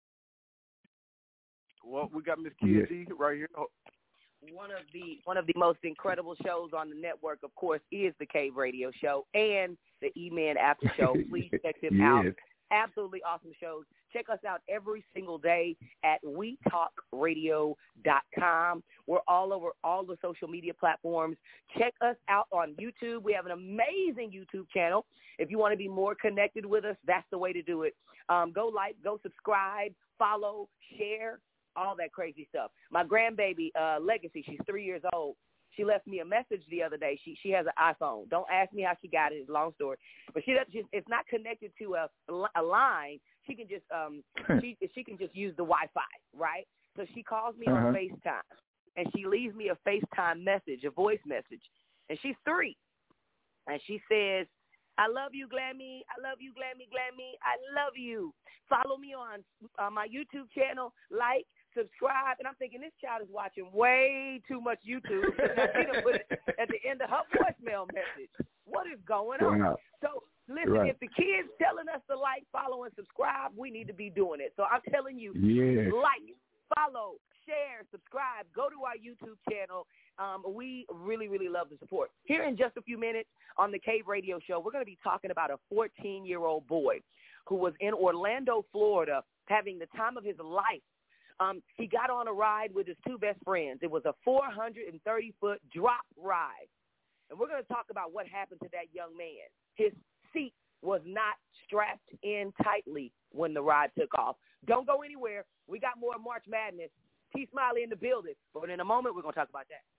Well, we got Miss Kia D right here. Oh. One of the one of the most incredible shows on the network, of course, is the Cave Radio Show and the E-Man After Show. Please check them yes. out. Absolutely awesome shows. Check us out every single day at we talk radio dot com. We're all over all the social media platforms. Check us out on YouTube. We have an amazing YouTube channel. If you want to be more connected with us, that's the way to do it. Um, go like, go subscribe, follow, share, all that crazy stuff. My grandbaby, uh, Legacy, she's three years old. She left me a message the other day. She she has an iPhone. Don't ask me how she got it. It's a long story. But she doesn't. It's not connected to a, a line. She can just um she she can just use the Wi-Fi, right? So she calls me uh-huh. on FaceTime, and she leaves me a FaceTime message, a voice message. And she's three, and she says, "I love you, Glammy. I love you, Glammy, Glammy. I love you. Follow me on uh, my YouTube channel. Like, subscribe." And I'm thinking, this child is watching way too much YouTube. Now she done put it at the end of her voicemail message. What is going on? Wow. So listen, right. if the kids telling us to like, follow, and subscribe, we need to be doing it. So I'm telling you, yes. like, follow, share, subscribe, go to our YouTube channel. Um, we really, really love the support. Here in just a few minutes on the Cave Radio Show, we're going to be talking about a fourteen-year-old boy who was in Orlando, Florida, having the time of his life. Um, he got on a ride with his two best friends. It was a four hundred thirty foot drop ride. And we're going to talk about what happened to that young man. His seat was not strapped in tightly when the ride took off. Don't go anywhere. We got more March Madness. T. Smiley in the building. But in a moment, we're going to talk about that.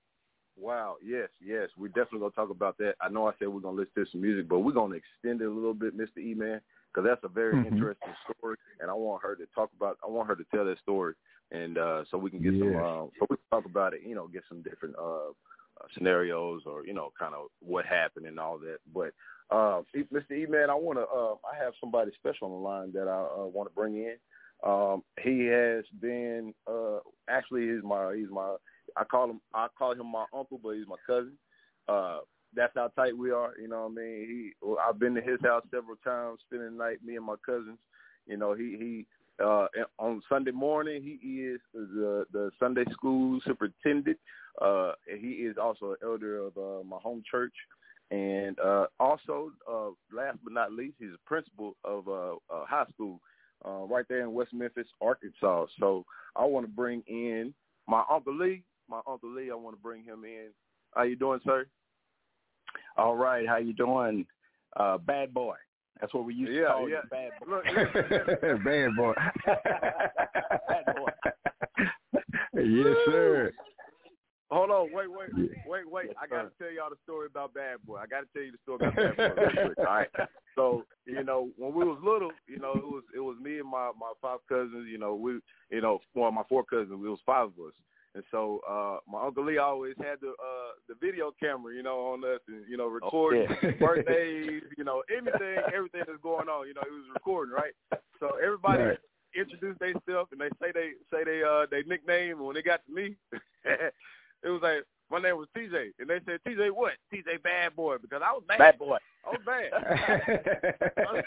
Wow, yes, yes. We're definitely going to talk about that. I know I said we're going to listen to some music, but we're going to extend it a little bit, Mister E-Man, because that's a very mm-hmm. interesting story, and I want her to talk about, I want her to tell that story, and uh, so we can get yes. some, uh, so we can talk about it, you know, get some different uh, uh, scenarios or, you know, kind of what happened and all that. But, uh, Mister E-Man, I want to, uh, I have somebody special on the line that I uh, want to bring in. Um, he has been, uh, actually, he's my, he's my, I call him, I call him my uncle, but he's my cousin. Uh, that's how tight we are. You know what I mean? He, well, I've been to his house several times, spending the night, me and my cousins. You know, he, he, uh, on Sunday morning, he is the, the Sunday school superintendent. Uh, he is also an elder of uh, my home church. And uh, also, uh, last but not least, he's a principal of uh, a high school uh, right there in West Memphis, Arkansas. So I want to bring in my Uncle Lee. My Uncle Lee, I want to bring him in. How you doing, sir? All right. How you doing? Uh, bad boy. That's what we used yeah, to call yeah. you, bad boy. Look, yeah. Bad boy. Bad boy. Yes, sir. Hold on, wait, wait, wait, wait. I got to tell y'all the story about Bad Boy. I got to tell you the story about Bad Boy real quick, all right? So, you know, when we was little, you know, it was it was me and my, my five cousins, you know, we, you know, well, my four cousins, it was five of us. And so uh, my Uncle Lee always had the uh, the video camera, you know, on us and, you know, recording oh, yeah. birthdays, you know, anything, everything that's going on, you know, he was recording, right? So everybody right. introduced themselves and they say they say they uh they nickname, and when they got to me, it was like, my name was T J. And they said, T J what? T J Bad Boy, because I was bad. Bad boy. I was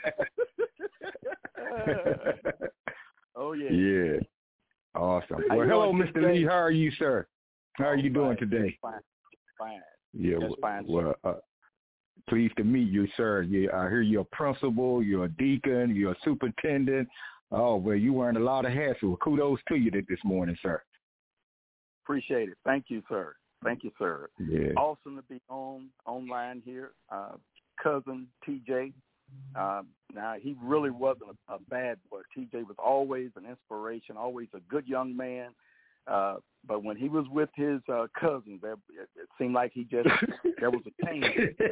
bad. oh, yeah. Yeah. Awesome. How well, hello, Mister Lee. How are you, sir? How are you doing today? Fine. Fine. Yeah, Just well, fine, well uh, pleased to meet you, sir. Yeah, I hear you're a principal, you're a deacon, you're a superintendent. Oh, well, you wearing a lot of hats, so kudos to you this morning, sir. Appreciate it. Thank you, sir. Thank you, sir. Yeah. Awesome to be on online here. Uh, cousin T J. Uh, now, he really wasn't a, a bad boy. T J was always an inspiration, always a good young man. Uh, but when he was with his uh, cousins, there, it, it seemed like he just, there was a change.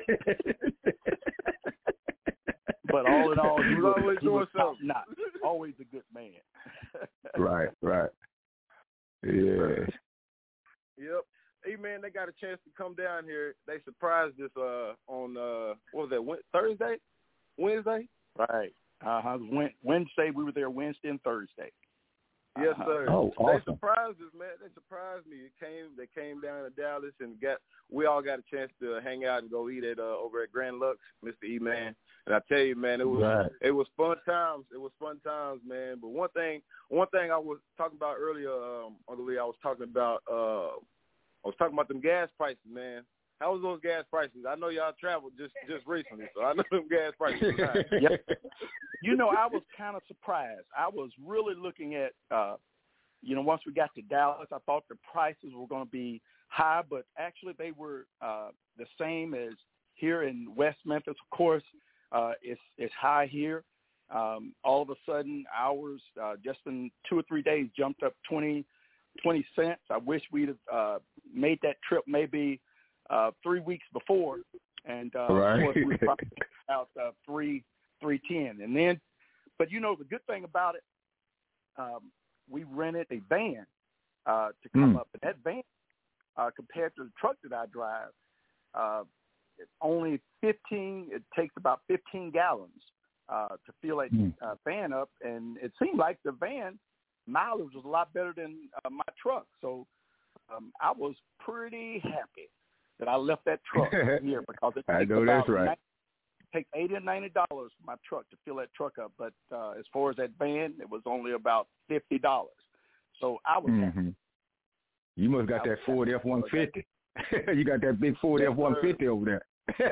But all in all, he was always doing something. Not always a good man. Right, right. Yeah. Yep. Hey, man, they got a chance to come down here. They surprised us uh, on, uh, what was that, Thursday? Wednesday? Right. Uh-huh. Wednesday, we were there Wednesday and Thursday. Yes, sir. Oh, they awesome. surprised us, man. They surprised me. It came. They came down to Dallas and got. We all got a chance to hang out and go eat at uh, over at Grand Lux, Mister E Man. And I tell you, man, it was right. it was fun times. It was fun times, man. But one thing, one thing I was talking about earlier, um, Uncle Lee, I was talking about. Uh, I was talking about them gas prices, man. How was those gas prices? I know y'all traveled just, just recently, so I know them gas prices. Yep. You know, I was kind of surprised. I was really looking at, uh, you know, once we got to Dallas, I thought the prices were going to be high, but actually they were uh, the same as here in West Memphis. Of course, uh, it's it's high here. Um, all of a sudden, ours uh, just in two or three days jumped up twenty, twenty cents. I wish we'd have uh, made that trip maybe uh, three weeks before, and uh, right. of course we were probably out uh, three three ten. And then, but you know the good thing about it, um, we rented a van uh, to come mm. up, and that van uh, compared to the truck that I drive, uh, it's only fifteen. It takes about fifteen gallons uh, to fill that mm. uh, van up, and it seemed like the van mileage was a lot better than uh, my truck. So um, I was pretty happy that I left that truck here because it takes I know about that's right. ninety, takes eighty or ninety dollars for my truck to fill that truck up. But uh, as far as that van, it was only about fifty dollars. So I was mm-hmm. happy. You must got that Ford F one fifty. You got that big Ford F one fifty over there.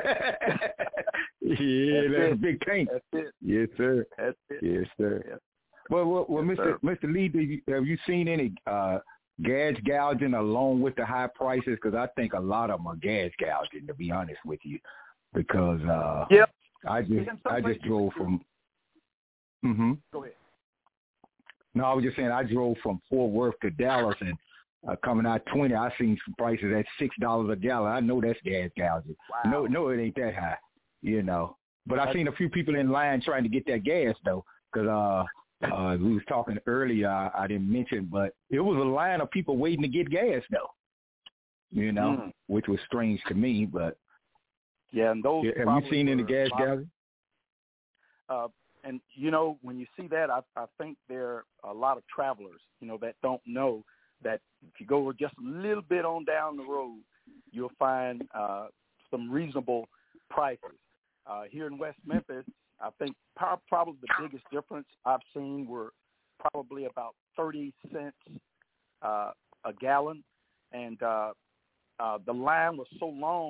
Yeah, that's, that's a big tank. That's it. Yes, sir. That's it. Yes, sir. Yes. Well, well, well yes, Mister Mister Lee, do you, have you seen any uh, gas gouging along with the high prices? Because I think a lot of them are gas gouging, to be honest with you. Because uh, yep. I just I just drove from. Mm-hmm. Go ahead. No, I was just saying I drove from Fort Worth to Dallas, and uh, coming out twenty, I seen some prices at six dollars a gallon. I know that's gas gouging. Wow. No, no, it ain't that high, you know. But I seen a few people in line trying to get that gas though, because uh, uh, we was talking earlier. I, I didn't mention, but it was a line of people waiting to get gas though, you know, mm. which was strange to me. But yeah, and those yeah, have you seen any gas gouging? Uh, and you know, when you see that, I, I think there are a lot of travelers, you know, that don't know that if you go just a little bit on down the road, you'll find uh, some reasonable prices. Uh, here in West Memphis, I think probably the biggest difference I've seen were probably about thirty cents uh, a gallon. And uh, uh, the line was so long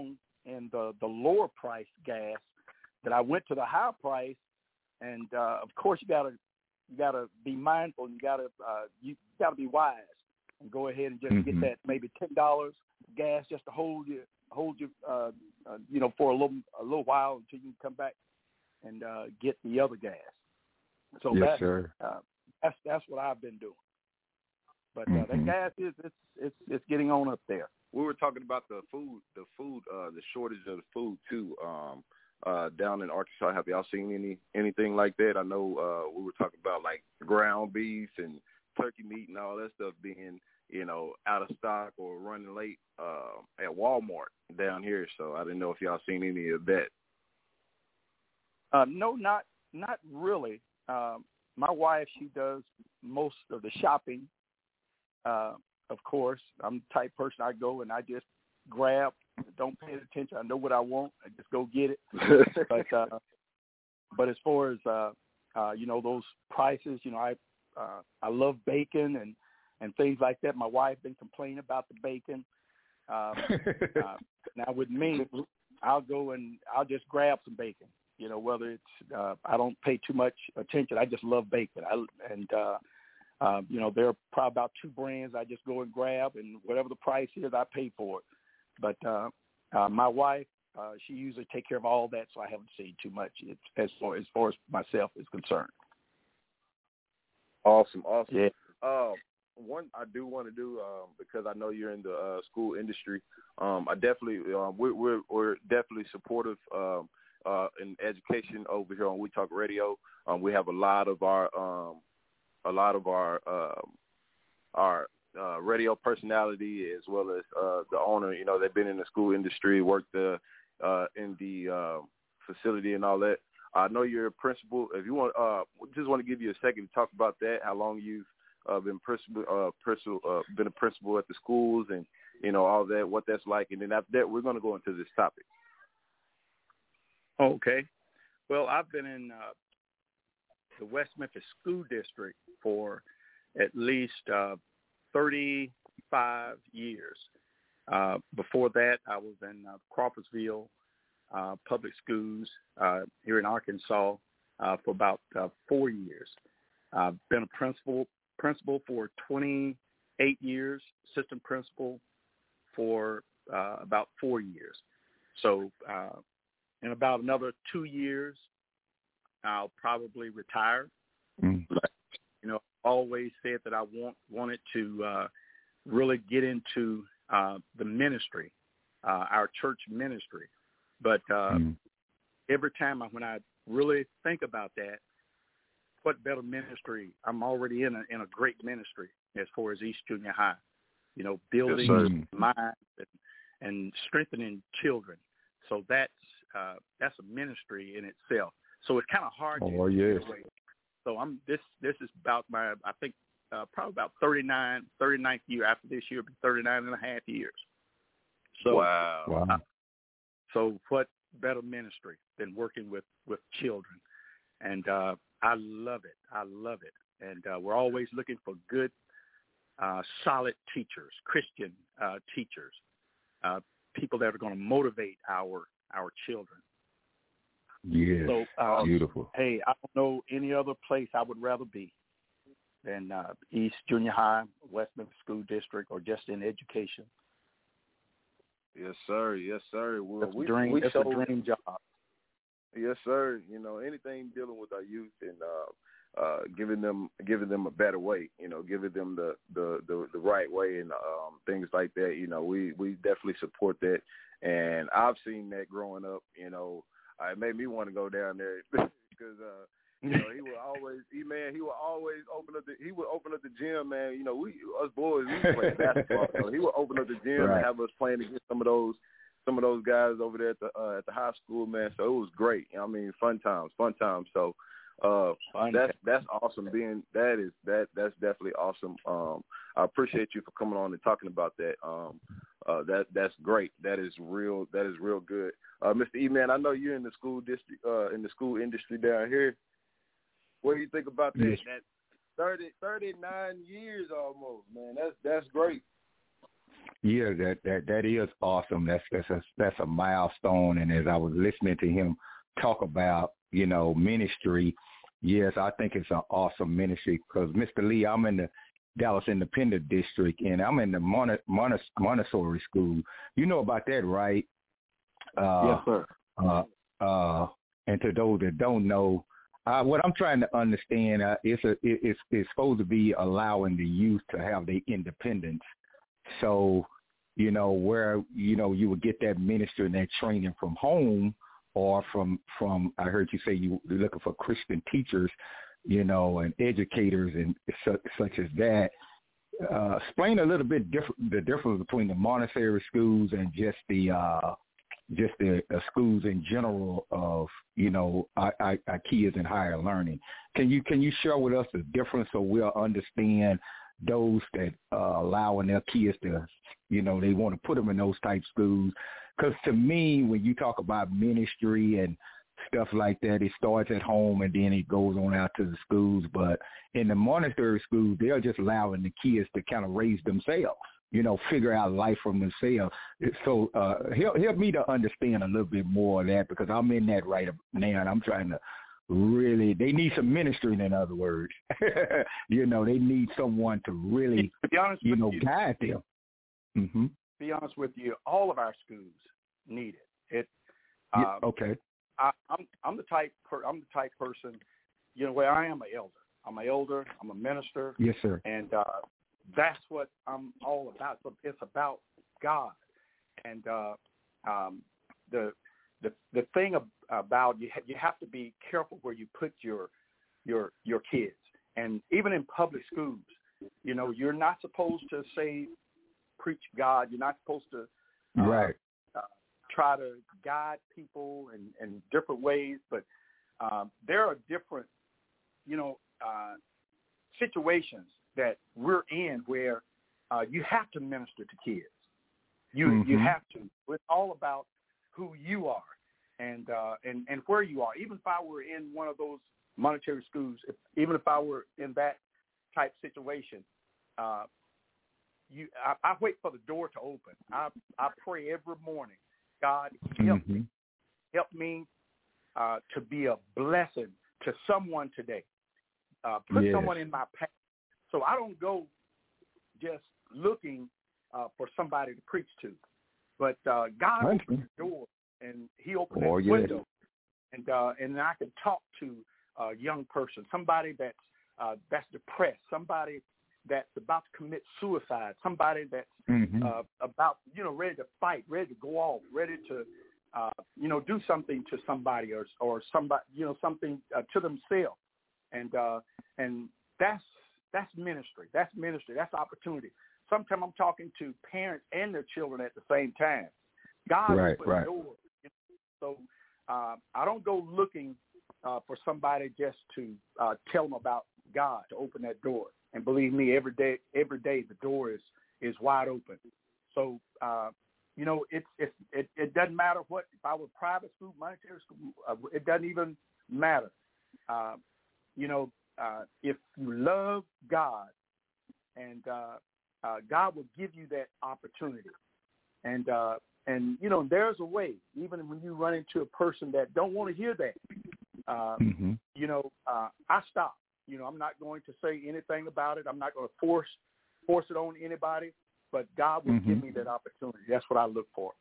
in the, the lower price gas that I went to the higher price. And, uh, of course, you got to you gotta be mindful and you got to uh, you got to be wise and go ahead and just mm-hmm. get that maybe ten dollars gas just to hold you, hold you, uh, uh, you know, for a little a little while until you can come back and uh, get the other gas. So yes, that's, sir. Uh, that's that's what I've been doing. But uh, mm-hmm. that gas is it's it's it's getting on up there. We were talking about the food, the food, uh, the shortage of the food too. Um, uh, down in Arkansas, have y'all seen any anything like that? I know uh, we were talking about like ground beef and turkey meat and all that stuff being, you know, out of stock or running late uh, at Walmart down here. So I didn't know if y'all seen any of that. Uh, no, not not really. Um, my wife, she does most of the shopping. Uh, of course, I'm the type of person I go and I just grab, don't pay attention. I know what I want. I just go get it. but uh, but as far as uh, uh, you know, those prices, you know, I uh, I love bacon and, and things like that. My wife been complaining about the bacon. Um, uh, now with me, I'll go and I'll just grab some bacon. You know, whether it's uh, I don't pay too much attention. I just love bacon. I, and uh, uh, you know, there are probably about two brands I just go and grab, and whatever the price is, I pay for it. But uh, uh, my wife, uh, she usually take care of all that, so I haven't seen too much it's, as far as far as myself is concerned. Awesome, awesome. Yeah. Uh, one I do want to do um, because I know you're in the uh, school industry. Um, I definitely uh, we're, we're we're definitely supportive um, uh, in education over here on We Talk Radio. Um, we have a lot of our um, a lot of our uh, our uh, radio personality as well as uh, the owner. You know, they've been in the school industry, worked uh, uh, in the uh, facility and all that. I know you're a principal. If you want, uh, just want to give you a second to talk about that. How long you've uh, been principal, uh, principal, uh, been a principal at the schools, and you know all that, what that's like. And then after that, we're going to go into this topic. Okay. Well, I've been in uh, the West Memphis School District for at least uh, thirty-five years. Uh, before that, I was in uh, Crawfordsville uh, Public Schools uh, here in Arkansas uh, for about uh, four years. I've been a principal principal for twenty-eight years, assistant principal for uh, about four years. So uh, in about another two years, I'll probably retire. Mm-hmm. You know, I always said that I want wanted to uh, really get into uh, the ministry, uh, our church ministry. But uh, mm-hmm. every time I, when I really think about that, what better ministry? I'm already in a in a great ministry as far as East Junior High. You know, building yes, minds and, and strengthening children. So that's uh, that's a ministry in itself. So it's kind of hard to oh, yes. get away. So I'm this this is about my I think uh, probably about thirty-nine, thirty-ninth year. After this year, it'll be thirty-nine and a half years. So wow. wow. Uh, so what better ministry than working with, with children? And uh, I love it. I love it. And uh, we're always looking for good, uh, solid teachers, Christian uh, teachers, uh, people that are going to motivate our our children. Yes, so, uh, beautiful. Hey, I don't know any other place I would rather be than uh, East Junior High, West Memphis School District, or just in education. Yes, sir. Yes, sir. Well, that's we, a dream, we that's show, a dream job. Yes, sir. You know, anything dealing with our youth and uh, uh, giving them giving them a better way, you know, giving them the, the, the, the right way and um, things like that, you know, we, we definitely support that. And I've seen that growing up, you know. Uh, it made me want to go down there because, uh, you know, he would always, he man, he would always open up the, he would open up the gym, man. You know, we, us boys, we play basketball, so he would open up the gym right. and have us playing against some of those, some of those guys over there at the uh, at the high school, man. So it was great. I mean, fun times, fun times. So uh, fun that's time. that's awesome. Being that is that that's definitely awesome. Um, I appreciate you for coming on and talking about that. Um, uh, that that's great. That is real. That is real good. Uh, Mister E, man, I know you're in the school district, uh, in the school industry down here. What do you think about that? Yes. That thirty, thirty-nine years almost, man. That's that's great. Yeah, that, that that is awesome. That's that's a, that's a milestone. And as I was listening to him talk about, you know, ministry, yes, I think it's an awesome ministry because Mister Lee, I'm in the Dallas Independent District, and I'm in the Mon- Mon- Montessori school. You know about that, right? Uh, yes, sir. Uh, uh, and to those that don't know, uh, what I'm trying to understand, uh, it's, a, it, it's, it's supposed to be allowing the youth to have their independence. So, you know, where, you know, you would get that ministry and that training from home or from, from I heard you say you were looking for Christian teachers, you know, and educators and such, such as that. Uh, explain a little bit diff- the difference between the Montessori schools and just the uh, just the uh, schools in general of, you know, our, our, our kids in higher learning. Can you can you share with us the difference so we'll understand those that uh, allowing their kids to, you know, they want to put them in those type schools? Because to me, when you talk about ministry and stuff like that, it starts at home and then it goes on out to the schools. But in the Montessori schools, they're just allowing the kids to kind of raise themselves, you know, figure out life from themselves. So uh, help, help me to understand a little bit more of that because I'm in that right now and I'm trying to really, they need some ministry, in other words. You know, they need someone to really, to be honest you with know, you, guide them. Mm-hmm. To be honest with you, all of our schools need it. It uh, yeah, okay. I, I'm I'm the type per, I'm the type person, you know, where I am an elder. I'm an elder. I'm a minister. Yes, sir. And uh, that's what I'm all about. It's about God. And uh, um, the the the thing about you, you have to be careful where you put your your your kids. And even in public schools, you know, you're not supposed to say preach God. You're not supposed to uh, right. Uh, try to guide people in, in different ways, but um, there are different, you know, uh, situations that we're in where uh, you have to minister to kids. You mm-hmm. you have to. It's all about who you are and uh, and and where you are. Even if I were in one of those monetary schools, if, even if I were in that type situation, uh, you I, I wait for the door to open. I I pray every morning. God, help mm-hmm. me, help me uh, to be a blessing to someone today. Uh, put yes. someone in my path. So I don't go just looking uh, for somebody to preach to. But uh, God Thank opened you. the door, and he opened oh, that yes. window. And uh, and I can talk to a young person, somebody that's, uh, that's depressed, somebody that's about to commit suicide, somebody that's mm-hmm. uh, about, you know, ready to fight, ready to go off, ready to, uh, you know, do something to somebody or or somebody, you know, something uh, to themselves. And uh, and that's that's ministry. That's ministry. That's opportunity. Sometimes I'm talking to parents and their children at the same time. God right, opens right. doors. So uh, I don't go looking uh, for somebody just to uh, tell them about God, to open that door. And believe me, every day, every day the door is, is wide open. So, uh, you know, it's, it's, it it doesn't matter what, if I were private school, monetary school, uh, it doesn't even matter. Uh, you know, uh, if you love God, and uh, uh, God will give you that opportunity. And, uh, and you know, there's a way, even when you run into a person that don't want to hear that, uh, mm-hmm. you know, uh, I stop. You know, I'm not going to say anything about it. I'm not going to force force it on anybody, but God will mm-hmm. give me that opportunity. That's what I look for.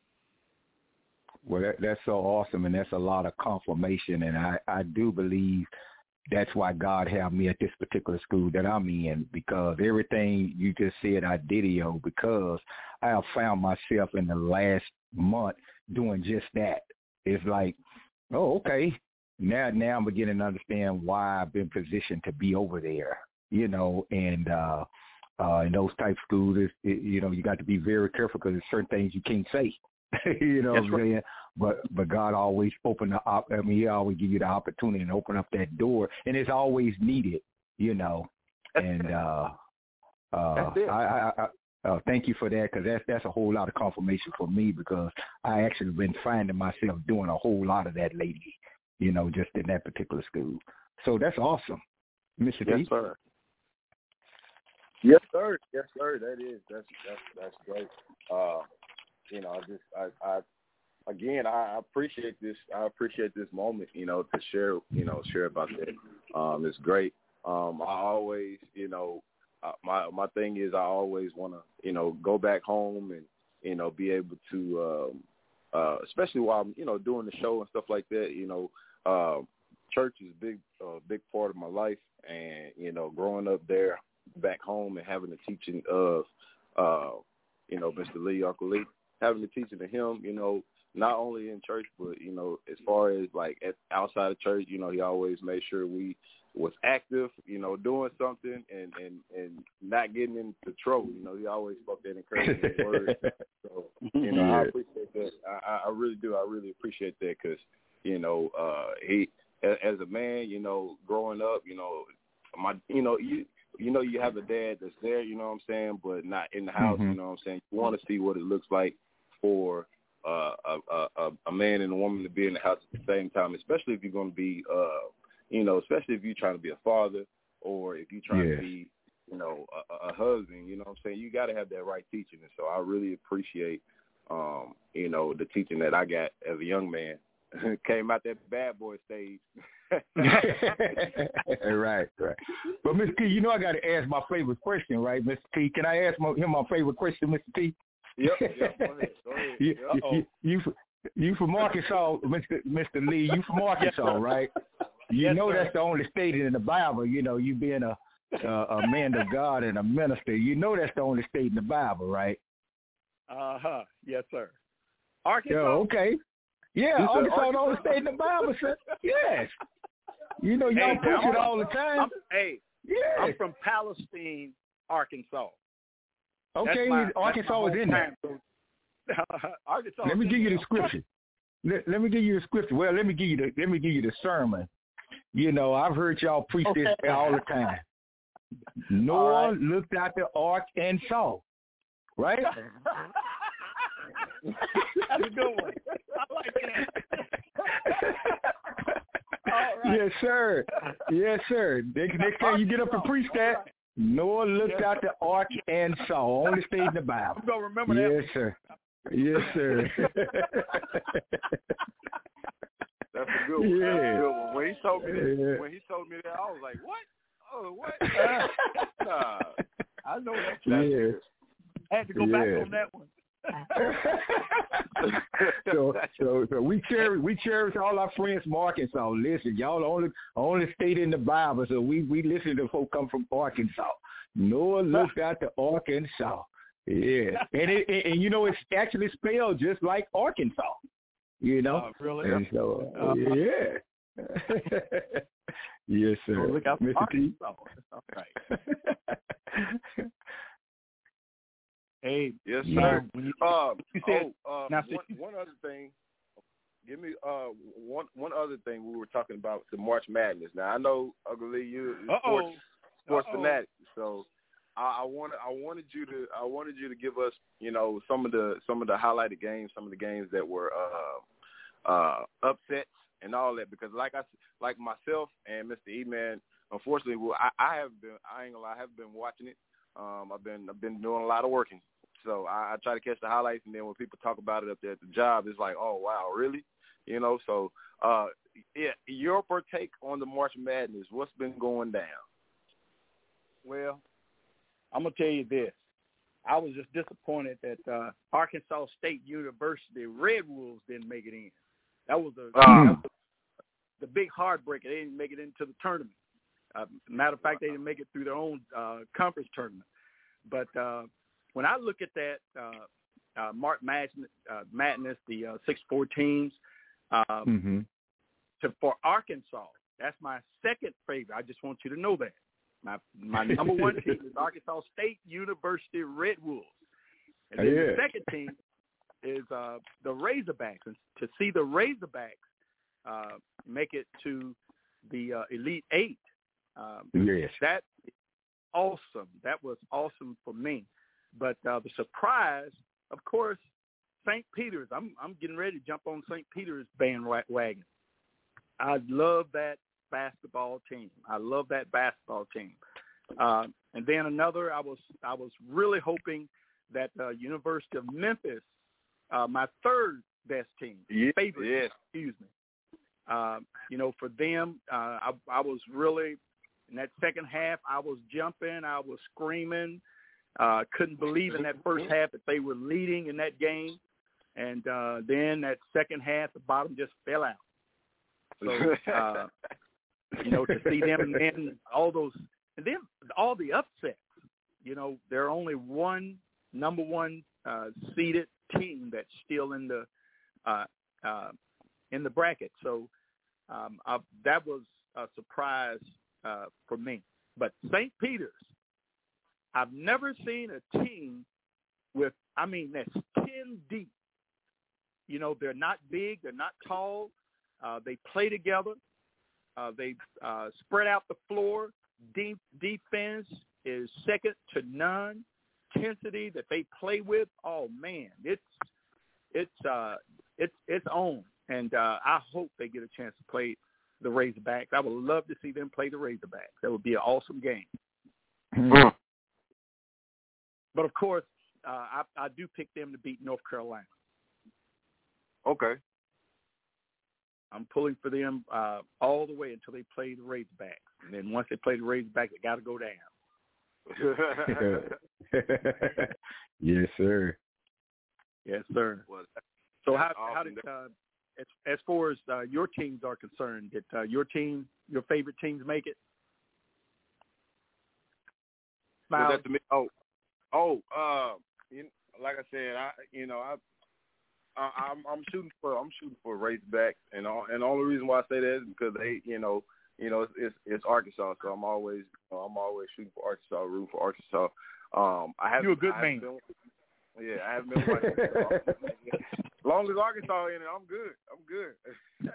Well, that, that's so awesome, and that's a lot of confirmation, and I, I do believe that's why God have me at this particular school that I'm in, because everything you just said I did, because I have found myself in the last month doing just that. It's like, oh, okay. Now, now I'm beginning to understand why I've been positioned to be over there, you know, and uh, uh, in those type schools, it, it, you know, you got to be very careful because there's certain things you can't say, you know That's what I'm saying? But, but God always open the, op- I mean, he always give you the opportunity and open up that door, and it's always needed, you know, and uh, uh, That's it. I, I, I Uh, thank you for that, because that's, that's a whole lot of confirmation for me, because I actually been finding myself doing a whole lot of that lately, you know, just in that particular school. So that's awesome. Mister Yes, T? sir. Yes, sir. Yes, sir. That is. That's that's that's great. Uh, you know, I just I, I again I appreciate this. I appreciate this moment. You know, to share. You know, share about that. Um, it's great. Um, I always, you know, uh, my my thing is I always want to, you know, go back home and you know be able to, um, uh, especially while I'm, you know, doing the show and stuff like that. You know, uh, church is a big uh, big part of my life, and you know, growing up there. Back home and having the teaching of, uh, you know, Mister Lee, Uncle Lee, having the teaching of him, you know, not only in church, but, you know, as far as like at, outside of church, you know, he always made sure we was active, you know, doing something and, and, and not getting into trouble. You know, he always spoke that encouraging word. So, you know, yeah. I appreciate that. I, I really do. I really appreciate that because, you know, uh, he, as a man, you know, growing up, you know, my, you know, you, You know, you have a dad that's there, you know what I'm saying, but not in the house, mm-hmm. you know what I'm saying. You want to see what it looks like for uh, a, a, a man and a woman to be in the house at the same time, especially if you're going to be, uh, you know, especially if you're trying to be a father or if you're trying yeah. to be, you know, a, a husband, you know what I'm saying. You got to have that right teaching. And so I really appreciate, um, you know, the teaching that I got as a young man. Came out that bad boy stage. right, right. But Mister T, you know I got to ask my favorite question, right, Mister T? Can I ask my, him my favorite question, Mister T? Yep, yep. Go ahead. Go ahead. you, Uh-oh. you, you, you from Arkansas, Mister Mister Lee? You from Arkansas, yes, right? You yes, know sir. That's the only stated in the Bible. You know, you being a uh, a man of God and a minister. You know that's the only state in the Bible, right? Uh huh. Yes, sir. Arkansas. Yeah, okay. Yeah, You Arkansas, Arkansas the only state in the Bible, sir. Yes. You know, y'all hey, preach now, it all the time. I'm, hey, yes. I'm from Palestine, Arkansas. Okay, my, Arkansas is in there. Arkansas. Let me give you the scripture. Let, let me give you the scripture. Well, let me give you the let me give you the sermon. You know, I've heard y'all preach this all the time. Noah right. looked out the ark and saw. Right? That's a good one. I like that. Right. Yes, sir. Yes, sir. Next, next time you get up and preach that, right. Noah looked yes. out the ark and saw. Only stayed in the Bible. I'm gonna remember that. Yes, one. sir. Yes, sir. That's a good one. Yeah. That's a good one. When he told me that, yeah. when he told me that, I was like, "What? Oh, what? Nah, I know that." Yeah. I had to go yeah. back on that one. so, so, so we cherish, we cherish all our friends from Arkansas. Listen, y'all only only state in the Bible, so we, we listen to folk come from Arkansas. Noah looked out the Arkansas. Yeah, and it, and, and you know it's actually spelled just like Arkansas. You know, uh, really? And so, uh, yeah. Yes, sir. Oh, look out Mister T. All right. Hey, yes, yeah. sir. You, uh, you said, oh, uh, now, one, one other thing. Give me uh, one one other thing. We were talking about the March Madness. Now I know, Ugly, you sports sports Uh-oh. fanatic. So I, I wanted I wanted you to I wanted you to give us you know some of the some of the highlighted games, some of the games that were uh, uh, upsets and all that. Because like I like myself and Mister E-Man, unfortunately, well, I, I have been I ain't gonna lie, I have been watching it. Um, I've been I've been doing a lot of working. So I, I try to catch the highlights, and then when people talk about it up there at the job, it's like, oh, wow, really? You know, so, uh, yeah, your take on the March Madness, what's been going down? Well, I'm going to tell you this. I was just disappointed that uh, Arkansas State University Red Wolves didn't make it in. That was, a, uh, that was the big heartbreaker. They didn't make it into the tournament. Uh, matter of fact, they didn't make it through their own uh, conference tournament. But uh, when I look at that uh, uh, March Madness, uh, Madness, the uh, six four teams, um, mm-hmm. to, for Arkansas, that's my second favorite. I just want you to know that. My my number one team is Arkansas State University Red Wolves. And then yeah. the second team is uh, the Razorbacks. And to see the Razorbacks uh, make it to the uh, Elite Eight, um, yes. that awesome. That was awesome for me. But uh, the surprise, of course, Saint Peter's. I'm I'm getting ready to jump on Saint Peter's bandwagon. I love that basketball team. I love that basketball team. Uh, and then another. I was I was really hoping that uh, University of Memphis, uh, my third best team, yeah, favorite, yeah. excuse me. Uh, you know, for them, uh, I, I was really in that second half. I was jumping, I was screaming. Uh, couldn't believe in that first half that they were leading in that game, and uh, then that second half, the bottom just fell out. So, uh, you know, to see them and then all those, and then all the upsets. You know, they're only one number one uh, seeded team that's still in the uh, uh, in the bracket. So um, I, that was a surprise uh, for me. But Saint Peter's, I've never seen a team with, I mean, that's ten deep. You know, they're not big, they're not tall. Uh, they play together. Uh, they uh, spread out the floor. Deep defense is second to none. Intensity that they play with, oh man, it's it's uh, it's it's on. And uh, I hope they get a chance to play the Razorbacks. I would love to see them play the Razorbacks. That would be an awesome game. Mm-hmm. But of course, uh, I, I do pick them to beat North Carolina. Okay. I'm pulling for them uh, all the way until they play the Razorbacks. And then once they play the Razorbacks, they got to go down. Yes, sir. Yes, sir. Well, so how awesome. how did uh, as as far as uh, your teams are concerned, did uh, your team, your favorite teams, make it? Was that to me? Oh, oh, uh, you, like I said, I you know I. I, I'm, I'm shooting for I'm shooting for Razorbacks, and all, and the only reason why I say that is because they, you know, you know, it's it's, it's Arkansas, so I'm always, you know, I'm always shooting for Arkansas, rooting for Arkansas. Um, I have you're a good I man. Been, yeah, I haven't been watching. As long as Arkansas in it, I'm good. I'm good.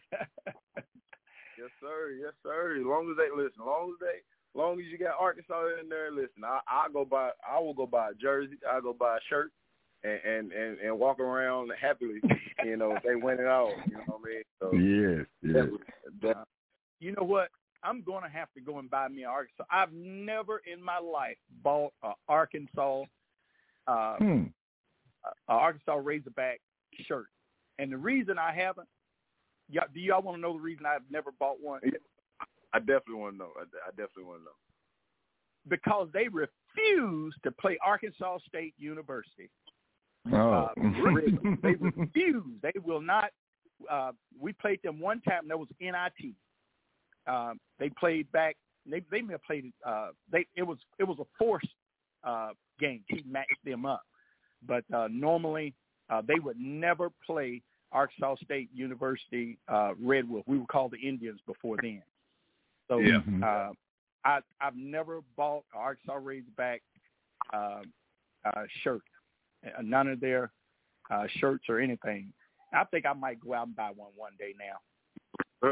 Yes, sir. Yes, sir. As long as they listen, as long as they, as long as you got Arkansas in there, listen. I I go buy. I will go buy a jersey. I go buy a shirt. And, and, and, and walk around happily, you know, if they win it all, you know what I mean? So, yes, yes. That, that, you know what? I'm going to have to go and buy me an Arkansas. I've never in my life bought an Arkansas, uh, hmm. a, a Arkansas Razorback shirt. And the reason I haven't, y'all, do y'all want to know the reason I've never bought one? I definitely want to know. I, I definitely want to know. Because they refuse to play Arkansas State University. Oh. Uh, they refuse. They will not. Uh, we played them one time. And that was N I T. Uh, they played back. They they may have played it. Uh, they it was it was a forced uh, game. He matched them up, but uh, normally uh, they would never play Arkansas State University uh, Red Wolf. We were called the Indians before then. So yeah. uh, I I've never bought an Arkansas Razorback uh, uh, shirt. None of their uh, shirts or anything. I think I might go out and buy one one day now.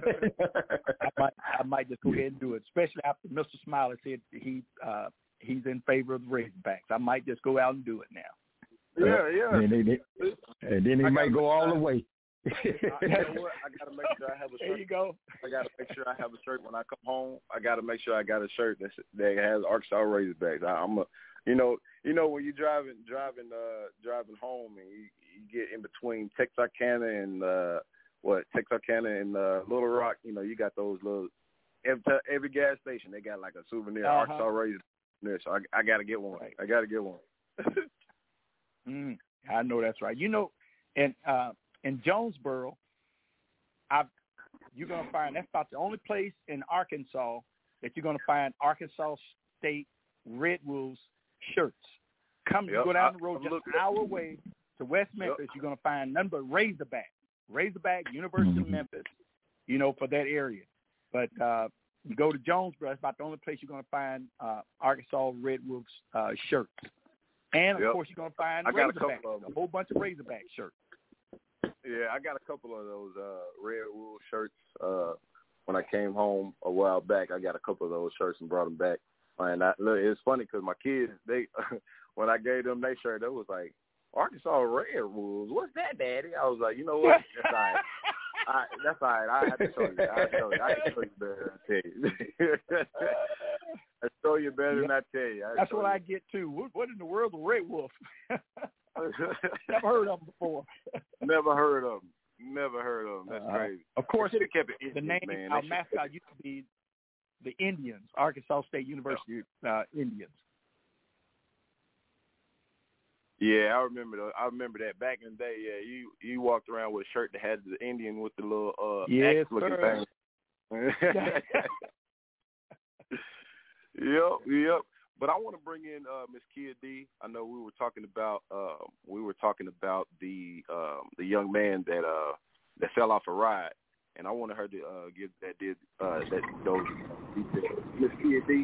I might, I might just go ahead and do it, especially after Mister Smiley said he uh, he's in favor of the Razorbacks. I might just go out and do it now. Yeah, yeah. And then, they, and then he might go all the way. I, you know what? I gotta make sure I have a shirt. There you go. I gotta make sure I have a shirt when I come home. I gotta make sure I got a shirt that that has Arkansas Razorbacks. I, I'm a, you know, you know when you're driving, driving, uh, driving home, and you, you get in between Texarkana and uh, what Texarkana and uh, Little Rock. You know, you got those little every every gas station they got like a souvenir uh-huh. Arkansas Razorback. So I, I gotta get one. I gotta get one. mm, I know that's right. You know, and. Uh, In Jonesboro, I've, you're going to find that's about the only place in Arkansas that you're going to find Arkansas State Red Wolves shirts. Come yep, go down I, the road I'm just looking. an hour away to West Memphis. Yep. You're going to find none but Razorback, Razorback, University mm-hmm. of Memphis, you know, for that area. But uh, you go to Jonesboro, that's about the only place you're going to find uh, Arkansas Red Wolves uh, shirts. And, of yep. course, you're going to find I got Razorback, a, a whole bunch of Razorback shirts. Yeah, I got a couple of those uh, red wool shirts. Uh, when I came home a while back, I got a couple of those shirts and brought them back. And I, look, it's funny because my kids, they when I gave them their shirt, they was like, Arkansas Red Wolves, what's that, Daddy? I was like, you know what? That's all right. I, that's all right. I have to show you. I have to show you. I can show you better. I tell you. show you better yep. than I tell you. I That's what you. I get too. What, what in the world is a red wolf? Never heard of them before. Never heard of them. Never heard of them. That's uh, crazy. Of course, it kept it Indians, the name, man. our mascot used to be the Indians, Arkansas State University uh, Indians. Yeah, I remember. I remember that back in the day. Yeah, you you walked around with a shirt that had the Indian with the little uh, yes, axe looking sir. thing. Yep, yep. But I want to bring in uh, Miss Kia D. I know we were talking about uh, we were talking about the um, the young man that uh, that fell off a ride, and I wanted her to uh, give that did uh, that those details. Miss Kia D.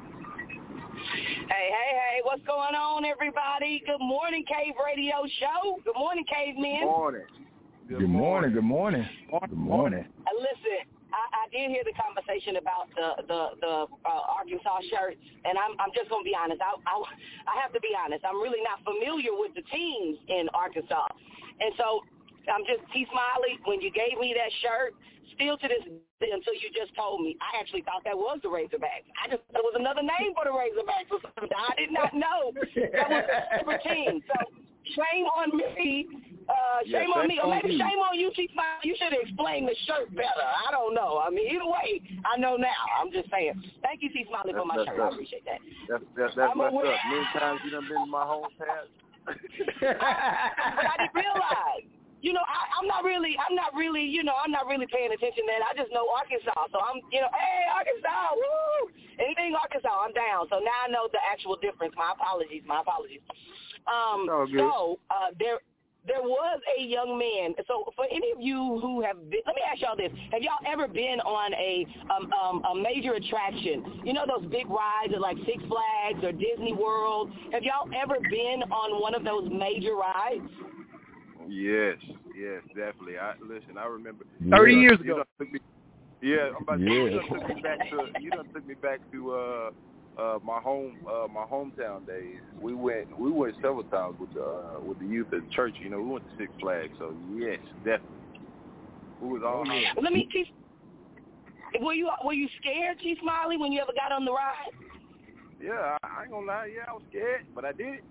Hey, hey, hey! What's going on, everybody? Good morning, Cave Radio Show. Good morning, Cavemen. Good morning. Good, good morning. Good morning. Good morning. Uh, listen. I, I did hear the conversation about the the, the uh, Arkansas shirt, and I'm I'm just gonna be honest. I, I I have to be honest. I'm really not familiar with the teams in Arkansas, and so I'm just T Smiley. When you gave me that shirt, still to this day, until you just told me, I actually thought that was the Razorbacks. I just thought it was another name for the Razorbacks or something. I did not know that was a separate team. So shame on me. Uh, shame yes, on me, or maybe you. shame on you, Chief Smiley. You should have explained the shirt better. I don't know. I mean, either way, I know now. I'm just saying. Thank you, Chief Smiley, for my shirt. Up. I appreciate that. That's that's, that's messed aware. up. Many times you done been in my hometown. But I didn't realize. You know, I, I'm not really, I'm not really, you know, I'm not really paying attention to that. I just know Arkansas, so I'm, you know, hey, Arkansas, woo! Anything Arkansas, I'm down. So now I know the actual difference. My apologies, my apologies. Um, so uh, there. There was a young man. So for any of you who have been, let me ask y'all this. Have y'all ever been on a um, um, a major attraction? You know those big rides at like Six Flags or Disney World? Have y'all ever been on one of those major rides? Yes, yes, definitely. I Listen, I remember. thirty you years you ago. Me, yeah, I'm about to yeah. say, you done took me back to, you done took me back to uh, uh, my home, uh, my hometown days. We went, we went several times with the uh, with the youth at the church. You know, we went to Six Flags. So yes, definitely. Who was all? Oh, yeah. Let me teach. Were you were you scared, Chief Smiley, when you ever got on the ride? Yeah, I, I ain't gonna lie. Yeah, I was scared, but I did it.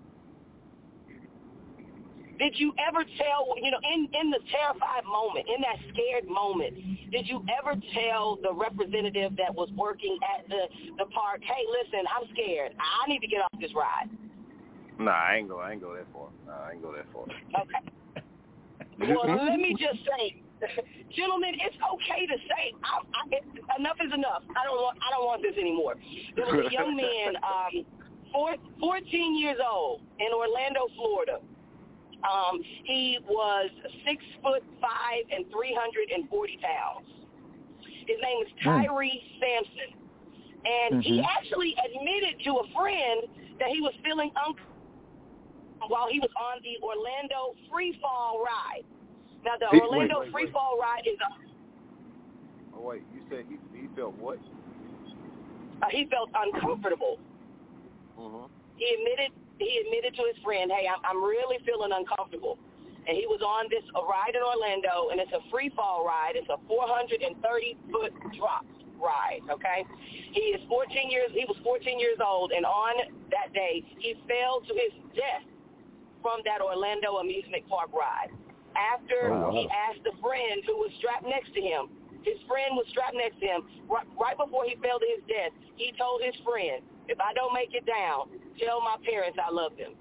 Did you ever tell, you know, in, in the terrified moment, in that scared moment, did you ever tell the representative that was working at the, the park, hey, listen, I'm scared. I need to get off this ride? Nah, I ain't go. I ain't go that far. Nah, I ain't go that far. Okay. Well, let me just say, gentlemen, it's okay to say I, I, it, enough is enough. I don't want. I don't want this anymore. There was a young man, um, four, fourteen years old, in Orlando, Florida. Um, he was six foot five and three hundred and forty pounds. His name is Tyree mm. Sampson, and mm-hmm. he actually admitted to a friend that he was feeling uncomfortable while he was on the Orlando Free Fall ride. Now, the he, Orlando wait, wait, Free wait. Fall ride is a... Oh, wait, you said he, he felt what? Uh, he felt uncomfortable. Mm-hmm. He admitted he admitted to his friend, hey, I'm, I'm really feeling uncomfortable. And he was on this a ride in Orlando, and it's a free fall ride. It's a four hundred thirty foot drop ride, okay? He is fourteen years, he was fourteen years old, and on that day, he fell to his death from that Orlando amusement park ride. After oh, wow. he asked a friend who was strapped next to him, his friend was strapped next to him, right, right before he fell to his death, he told his friend, if I don't make it down, tell my parents I love them.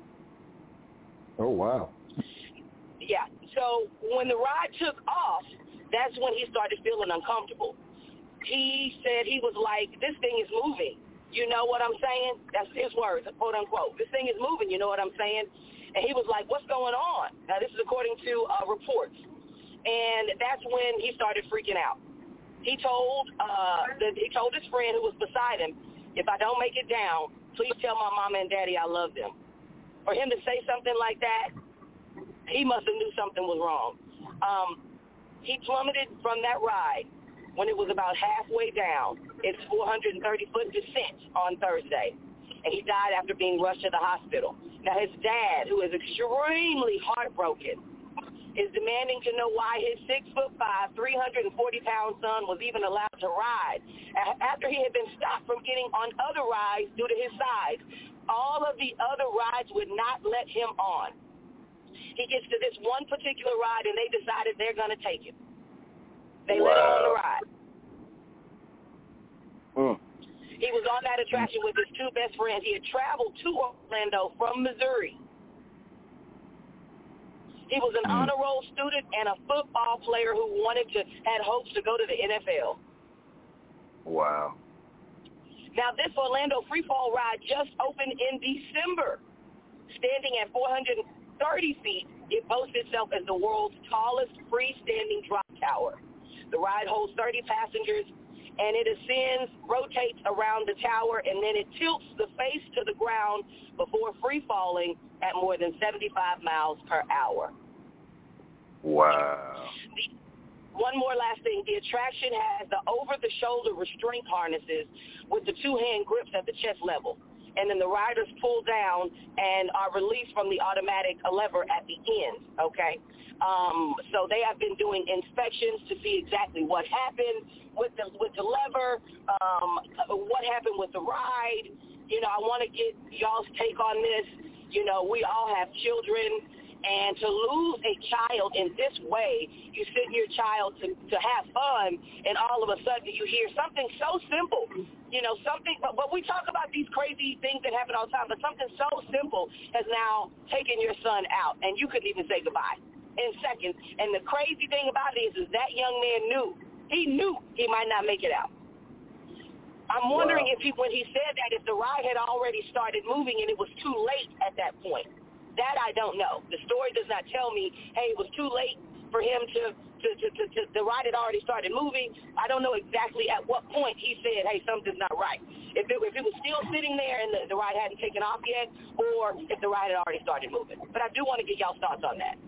Oh, wow. Yeah, so when the ride took off, that's when he started feeling uncomfortable. He said he was like, this thing is moving. You know what I'm saying? That's his words, quote unquote. This thing is moving, you know what I'm saying? And he was like, what's going on? Now, this is according to uh, reports. And that's when he started freaking out. He told uh, the, he told his friend who was beside him, if I don't make it down, please tell my mama and daddy I love them. For him to say something like that, he must have knew something was wrong. Um, he plummeted from that ride when it was about halfway down. It's four hundred thirty foot descent on Thursday, and he died after being rushed to the hospital. Now, his dad, who is extremely heartbroken, is demanding to know why his six foot five, three hundred forty pound son was even allowed to ride after he had been stopped from getting on other rides due to his size. All of the other rides would not let him on. He gets to this one particular ride, and they decided they're going to take him. They wow. let him on the ride. Mm. He was on that attraction with his two best friends. He had traveled to Orlando from Missouri. He was an mm. honor roll student and a football player who wanted to, had hopes to go to the N F L. Wow. Now, this Orlando Freefall ride just opened in December. Standing at four hundred thirty feet, it boasts itself as the world's tallest freestanding drop tower. The ride holds thirty passengers, and it ascends, rotates around the tower, and then it tilts the face to the ground before free falling at more than seventy-five miles per hour. Wow. The, one more last thing. The attraction has the over-the-shoulder restraint harnesses with the two-hand grips at the chest level. And then the riders pull down and are released from the automatic lever at the end, okay? Um, so they have been doing inspections to see exactly what happened with the with the lever, um, what happened with the ride. You know, I want to get y'all's take on this. You know, we all have children, and to lose a child in this way, you send your child to, to have fun, and all of a sudden you hear something so simple. You know, something, but, but we talk about these crazy things that happen all the time, but something so simple has now taken your son out, and you couldn't even say goodbye in seconds. And the crazy thing about it is, is that young man knew. He knew he might not make it out. I'm wondering wow. if he, when he said that, if the ride had already started moving and it was too late at that point. That I don't know. The story does not tell me, hey, it was too late for him to, to, to, to, to the ride had already started moving. I don't know exactly at what point he said, hey, something's not right. If it, if it was still sitting there and the, the ride hadn't taken off yet, or if the ride had already started moving. But I do want to get y'all's thoughts on that.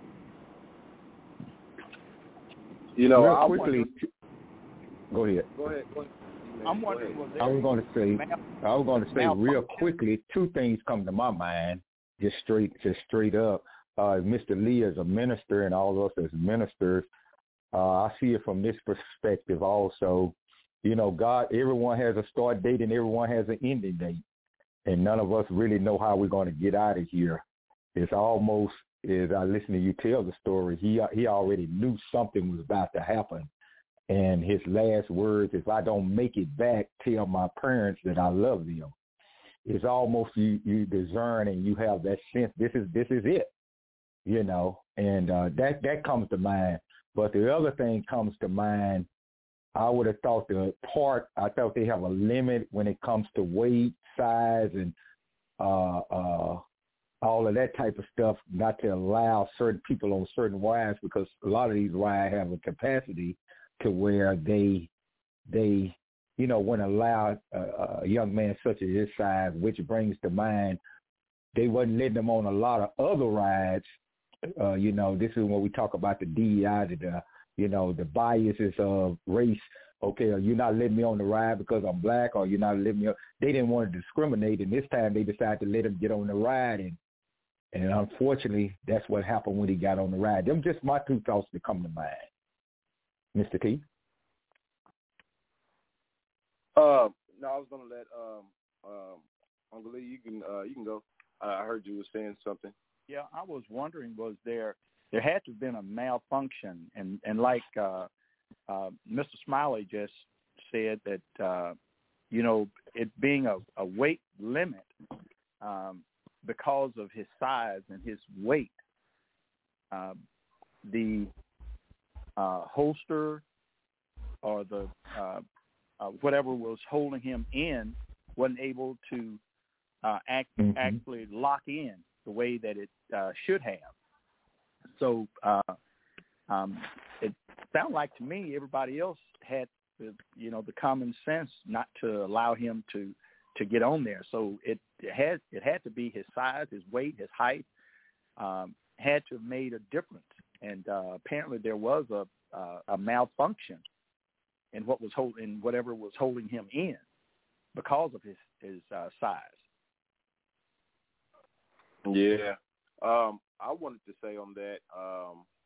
You know, real I quickly. Go ahead. Go ahead. Go ahead. I'm wondering, was there I was going to say, I was going to say real quickly, two things come to my mind. Just straight, just straight up. Uh, Mister Lee is a minister, and all of us as ministers, uh, I see it from this perspective also. You know, God, everyone has a start date and everyone has an ending date, and none of us really know how we're going to get out of here. It's almost, as I listen to you tell the story, he he already knew something was about to happen, and his last words, if I don't make it back, tell my parents that I love them. It's almost you, you discern and you have that sense, this is this is it, you know, and uh, that, that comes to mind. But the other thing comes to mind, I would have thought the part, I thought they have a limit when it comes to weight, size, and uh, uh, all of that type of stuff, not to allow certain people on certain rides, because a lot of these rides have a capacity to where they they you know, when allowed uh, a young man such as his size, which brings to mind, they wasn't letting them on a lot of other rides. Uh, you know, this is when we talk about the D E I, the, you know, the biases of race. Okay, are you not letting me on the ride because I'm black, or you're not letting me on? They didn't want to discriminate, and this time they decided to let him get on the ride. And, and unfortunately, that's what happened when he got on the ride. Them just my two thoughts that come to mind. Mister T? Uh, no, I was gonna let um, um, Uncle Lee. You can uh, you can go. Uh, I heard you were saying something. Yeah, I was wondering, was there there had to have been a malfunction, and and like uh, uh, Mister Smiley just said that uh, you know, it being a, a weight limit um, because of his size and his weight, uh, the uh, holster or the uh, Uh, whatever was holding him in wasn't able to uh, act, mm-hmm. actually lock in the way that it uh, should have. So uh, um, it sounded like to me everybody else had, the, you know, the common sense not to allow him to, to get on there. So it, it had it had to be his size, his weight, his height um, had to have made a difference. And uh, apparently there was a, uh, a malfunction and what was holding, whatever was holding him in, because of his his uh, size. Yeah, um, I wanted to say on that. Um,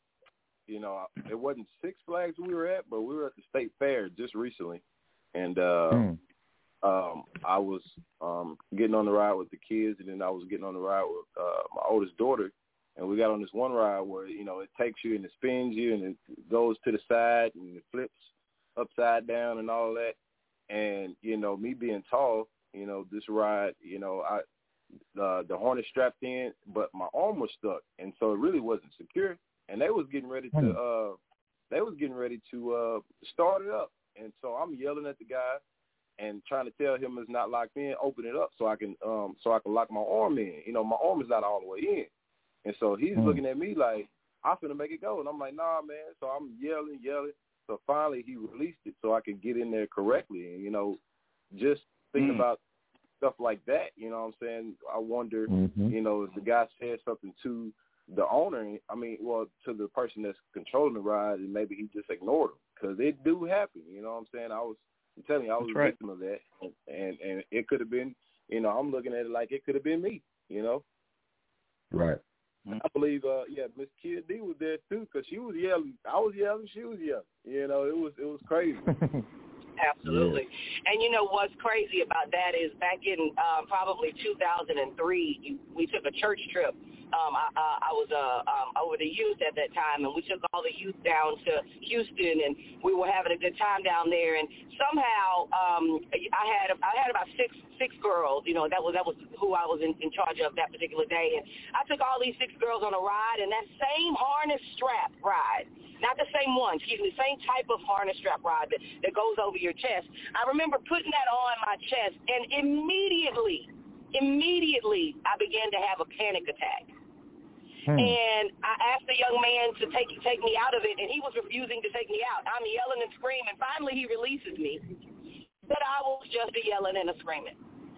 you know, it wasn't Six Flags we were at, but we were at the State Fair just recently, and uh, mm. um, I was um, getting on the ride with the kids, and then I was getting on the ride with uh, my oldest daughter, and we got on this one ride where, you know, it takes you and it spins you and it goes to the side and it flips upside down and all that. And, you know, me being tall, you know, this ride, you know, I uh, the harness strapped in, but my arm was stuck, and so it really wasn't secure. And they was getting ready to, uh, they was getting ready to uh, start it up. And so I'm yelling at the guy and trying to tell him it's not locked in, open it up so I can, um, so I can lock my arm in. You know, my arm is not all the way in. And so he's mm. looking at me like, I'm finna make it go. And I'm like, nah, man. So I'm yelling, yelling. So finally he released it so I could get in there correctly. And, you know, just thinking mm. about stuff like that, you know what I'm saying? I wonder, mm-hmm. you know, if the guy said something to the owner, I mean, well, to the person that's controlling the ride, and maybe he just ignored him. Because it do happen, you know what I'm saying? I was, I'm telling you, I was that's a right. victim of that. And, and, and it could have been, you know, I'm looking at it like it could have been me, you know? Right. I believe, uh, yeah, Miss Kid D was there too, because she was yelling. I was yelling, she was yelling. You know, it was it was crazy. Absolutely. Yeah. And you know what's crazy about that is back in uh, probably two thousand three, you, we took a church trip. Um, I, uh, I was uh, um, over the youth at that time, and we took all the youth down to Houston, and we were having a good time down there. And somehow, um, I had I had about six six girls. You know, that was that was who I was in, in charge of that particular day. And I took all these six girls on a ride, and that same harness strap ride, not the same one, excuse me, the same type of harness strap ride that, that goes over your chest. I remember putting that on my chest, and immediately, immediately, I began to have a panic attack. Hmm. And I asked the young man to take take me out of it, and he was refusing to take me out. I'm yelling and screaming. Finally, he releases me. But I was just a yelling and a screaming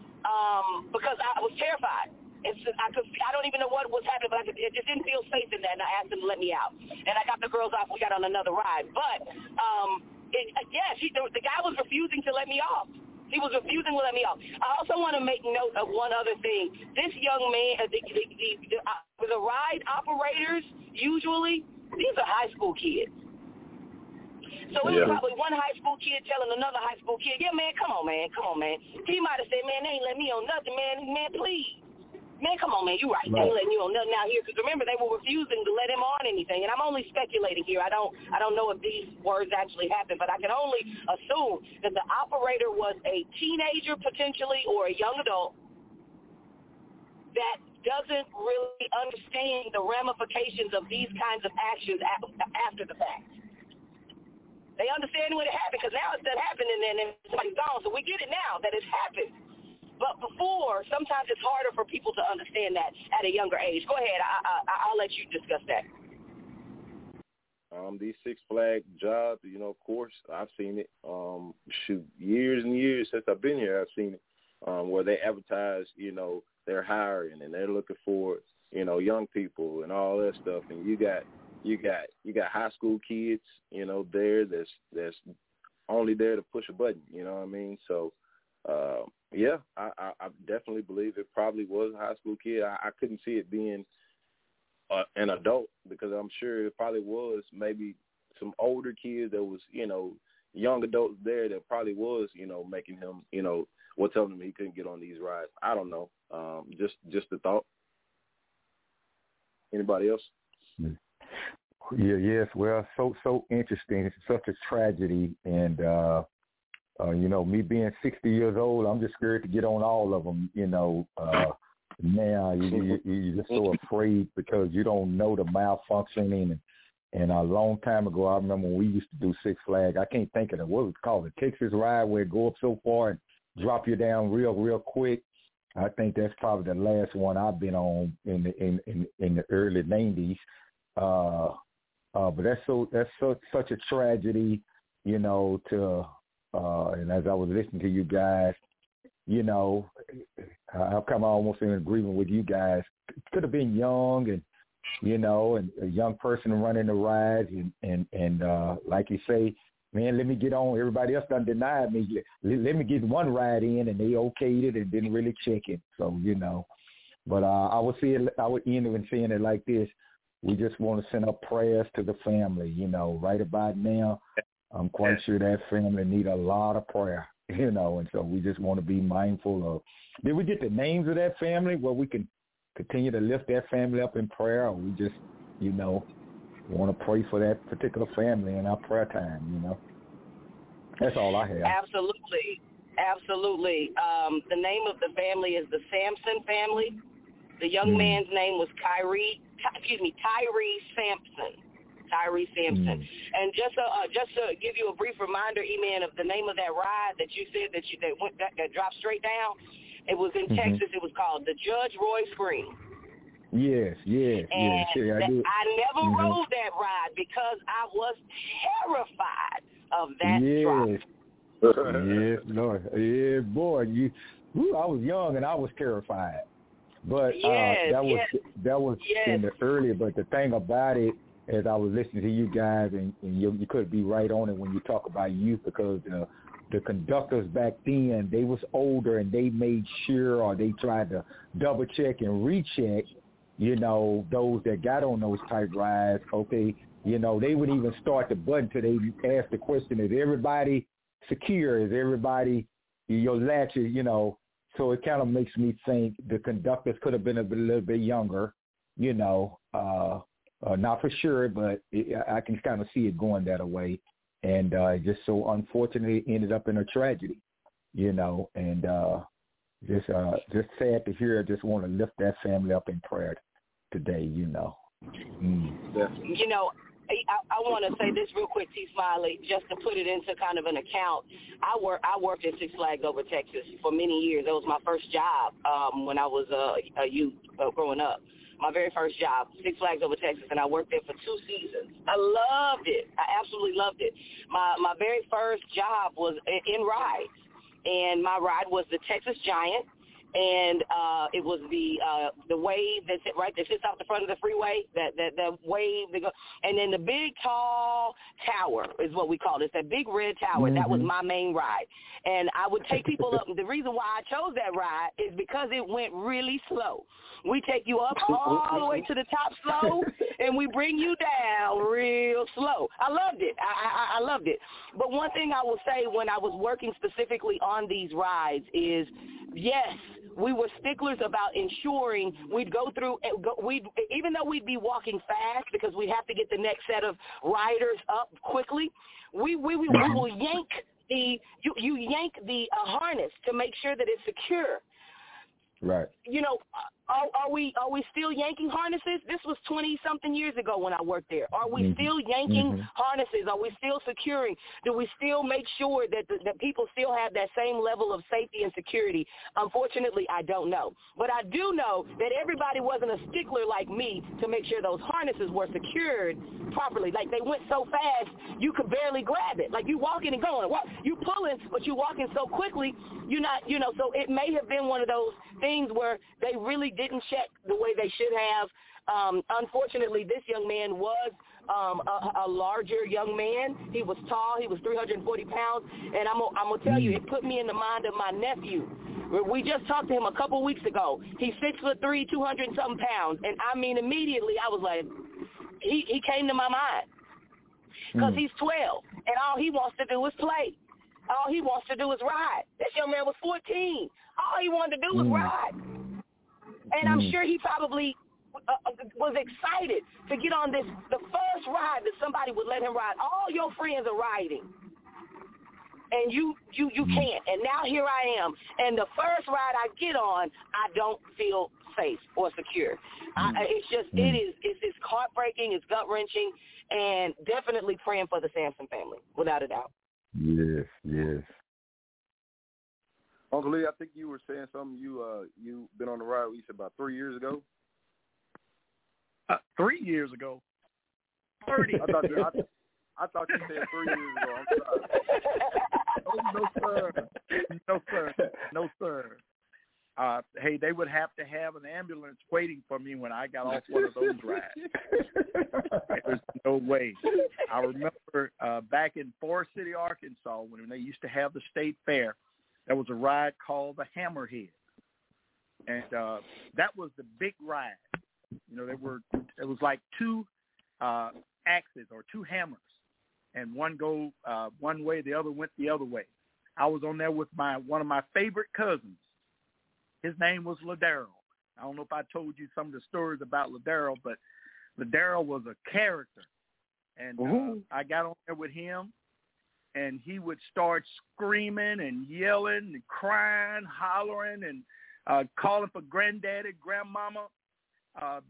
um, because I was terrified. It's just, I could I don't even know what was happening, but I could, it just didn't feel safe in that, and I asked him to let me out. And I got the girls off. We got on another ride. But, um, it, yeah, she, the, the guy was refusing to let me off. He was refusing to let me off. I also want to make note of one other thing. This young man, uh, the, the, the, the, uh, the ride operators, usually, these are high school kids. So it was yeah. probably one high school kid telling another high school kid, yeah, man, come on, man, come on, man. He might have said, man, they ain't let me on nothing, man. Man, please. Man, come on, man, you right. They ain't letting you on nothing out here. Because remember, they were refusing to let him on anything. And I'm only speculating here. I don't I don't know if these words actually happened, but I can only assume that the operator was a teenager potentially or a young adult that doesn't really understand the ramifications of these kinds of actions after the fact. They understand when it happened because now it's done happened and then somebody's gone. So we get it now that it's happened. But before, sometimes it's harder for people to understand that at a younger age. Go ahead. I, I, I'll let you discuss that. Um, these Six Flag jobs, you know, of course, I've seen it. Um, shoot, years and years since I've been here, I've seen it um, where they advertise, you know, they're hiring and they're looking for, you know, young people and all that stuff. And you got, you got, you got high school kids, you know, there that's that's only there to push a button. You know what I mean? So. Uh, yeah, I, I, I definitely believe it probably was a high school kid. I, I couldn't see it being uh, an adult because I'm sure it probably was maybe some older kids that was, you know, young adults there that probably was, you know, making him, you know, or telling him he couldn't get on these rides. I don't know. Um, just just a thought. Anybody else? Yeah, yes. Well, so so interesting. It's such a tragedy, and uh, uh, you know, me being sixty years old, I'm just scared to get on all of them. You know, uh, now you, you, you're just so afraid because you don't know the malfunctioning. And, and a long time ago, I remember when we used to do Six Flags. I can't think of it. What was it called? The Texas ride where it go up so far and drop you down real, real quick. I think that's probably the last one I've been on in the in in, in the early nineties. Uh, uh, but that's so that's so, such a tragedy, you know. To uh, and as I was listening to you guys, you know, I've come almost in agreement with you guys. Could have been young and you know, and a young person running the rides and and and uh, like you say, man, let me get on. Everybody else done denied me. Let, let me get one ride in, and they okayed it and didn't really check it. So you know, but uh, I would say it, I would end up saying it like this: we just want to send up prayers to the family. You know, right about now, I'm quite yes. sure that family need a lot of prayer. You know, and so we just want to be mindful of. Did we get the names of that family where we can continue to lift that family up in prayer, or we just, you know, want to pray for that particular family in our prayer time? You know, that's all I have. Absolutely. Absolutely. Um, the name of the family is the Sampson family. The young mm. man's name was Kyrie, excuse me, Tyree Sampson. Tyree Sampson. Mm. And just uh, uh, just to give you a brief reminder, E-Man, of the name of that ride that you said that you that went that, that dropped straight down, it was in mm-hmm. Texas. It was called the Judge Roy Spring. Yes, yes, and yes. Yeah, I, that, I never mm-hmm. rode that ride because I was terrified of that yes. drop. Yes, Lord. Yeah, boy, you. Whew, I was young and I was terrified, but yes, uh, that was yes, that was yes. in the early. But the thing about it, as I was listening to you guys, and, and you, you could be right on it when you talk about youth, because uh, the conductors back then, they was older and they made sure, or they tried to double check and recheck, you know, those that got on those type rides. Okay, you know, they would even start the button till they ask the question: is everybody secure? Is everybody, your latches, you know? So it kind of makes me think the conductors could have been a, bit, a little bit younger, you know, uh, uh, not for sure, but it, I can kind of see it going that way. And uh, just so unfortunately ended up in a tragedy, you know, and uh, just uh, just sad to hear. I just want to lift that family up in prayer today, you know. Mm. You know, I, I want to say this real quick, T. Smiley, just to put it into kind of an account. I work I worked at Six Flags Over Texas for many years. That was my first job um, when I was a, a youth uh, growing up. My very first job, Six Flags Over Texas, and I worked there for two seasons. I loved it. I absolutely loved it. My my very first job was in, in rides, and my ride was the Texas Giant. And uh, it was the uh, the wave that sit right that sits off the front of the freeway, that that, that wave that go, and then the big tall tower is what we call it. It's that big red tower. Mm-hmm. That was my main ride, and I would take people up. The reason why I chose that ride is because it went really slow. We take you up all the way to the top slow, and we bring you down real slow. I loved it. I, I, I loved it. But one thing I will say when I was working specifically on these rides is, yes, we were sticklers about ensuring we'd go through, we'd, even though we'd be walking fast because we'd have to get the next set of riders up quickly, we we, we, we will yank the, you, you yank the uh, harness to make sure that it's secure. Right. You know, are, are we are we still yanking harnesses? This was twenty-something years ago when I worked there. Are we mm-hmm. still yanking mm-hmm. harnesses? Are we still securing? Do we still make sure that the, that people still have that same level of safety and security? Unfortunately, I don't know. But I do know that everybody wasn't a stickler like me to make sure those harnesses were secured properly. Like, they went so fast, you could barely grab it. Like, you walking and going. You pulling, but you walking so quickly, you're not, you know, so it may have been one of those things where they really didn't check the way they should have. Um, unfortunately, this young man was um, a, a larger young man. He was tall. He was three hundred forty pounds. And I'm, I'm going to tell you, it put me in the mind of my nephew. We just talked to him a couple weeks ago. He's six foot three, two hundred and something pounds. And I mean, immediately I was like, he, he came to my mind. Because mm. he's twelve, and all he wants to do is play. All he wants to do is ride. This young man was fourteen. All he wanted to do was mm. ride. And mm. I'm sure he probably uh, was excited to get on this, the first ride that somebody would let him ride. All your friends are riding. And you, you, you can't. And now here I am. And the first ride I get on, I don't feel safe or secure. Mm. I, it's just, mm. it is, it's, it's heartbreaking, it's gut-wrenching, and definitely praying for the Sampson family, without a doubt. Yes, yes. Uncle Lee, I think you were saying something. You uh, you been on the ride, you said about three years ago? Uh, three years ago? thirty. I thought you, I, I thought you said three years ago. I'm sorry. Oh, no, sir. No, sir. No, sir. Uh, hey, they would have to have an ambulance waiting for me when I got off one of those rides. There's no way. I remember uh, back in Forest City, Arkansas, when they used to have the state fair, there was a ride called the Hammerhead. And uh, that was the big ride. You know, there were it was like two uh, axes or two hammers, and one go uh, one way, the other went the other way. I was on there with my one of my favorite cousins. His name was Ladero. I don't know if I told you some of the stories about Ladero, but Ladero was a character. And uh, I got on there with him, and he would start screaming and yelling and crying, hollering, and uh, calling for granddaddy, grandmama, uh,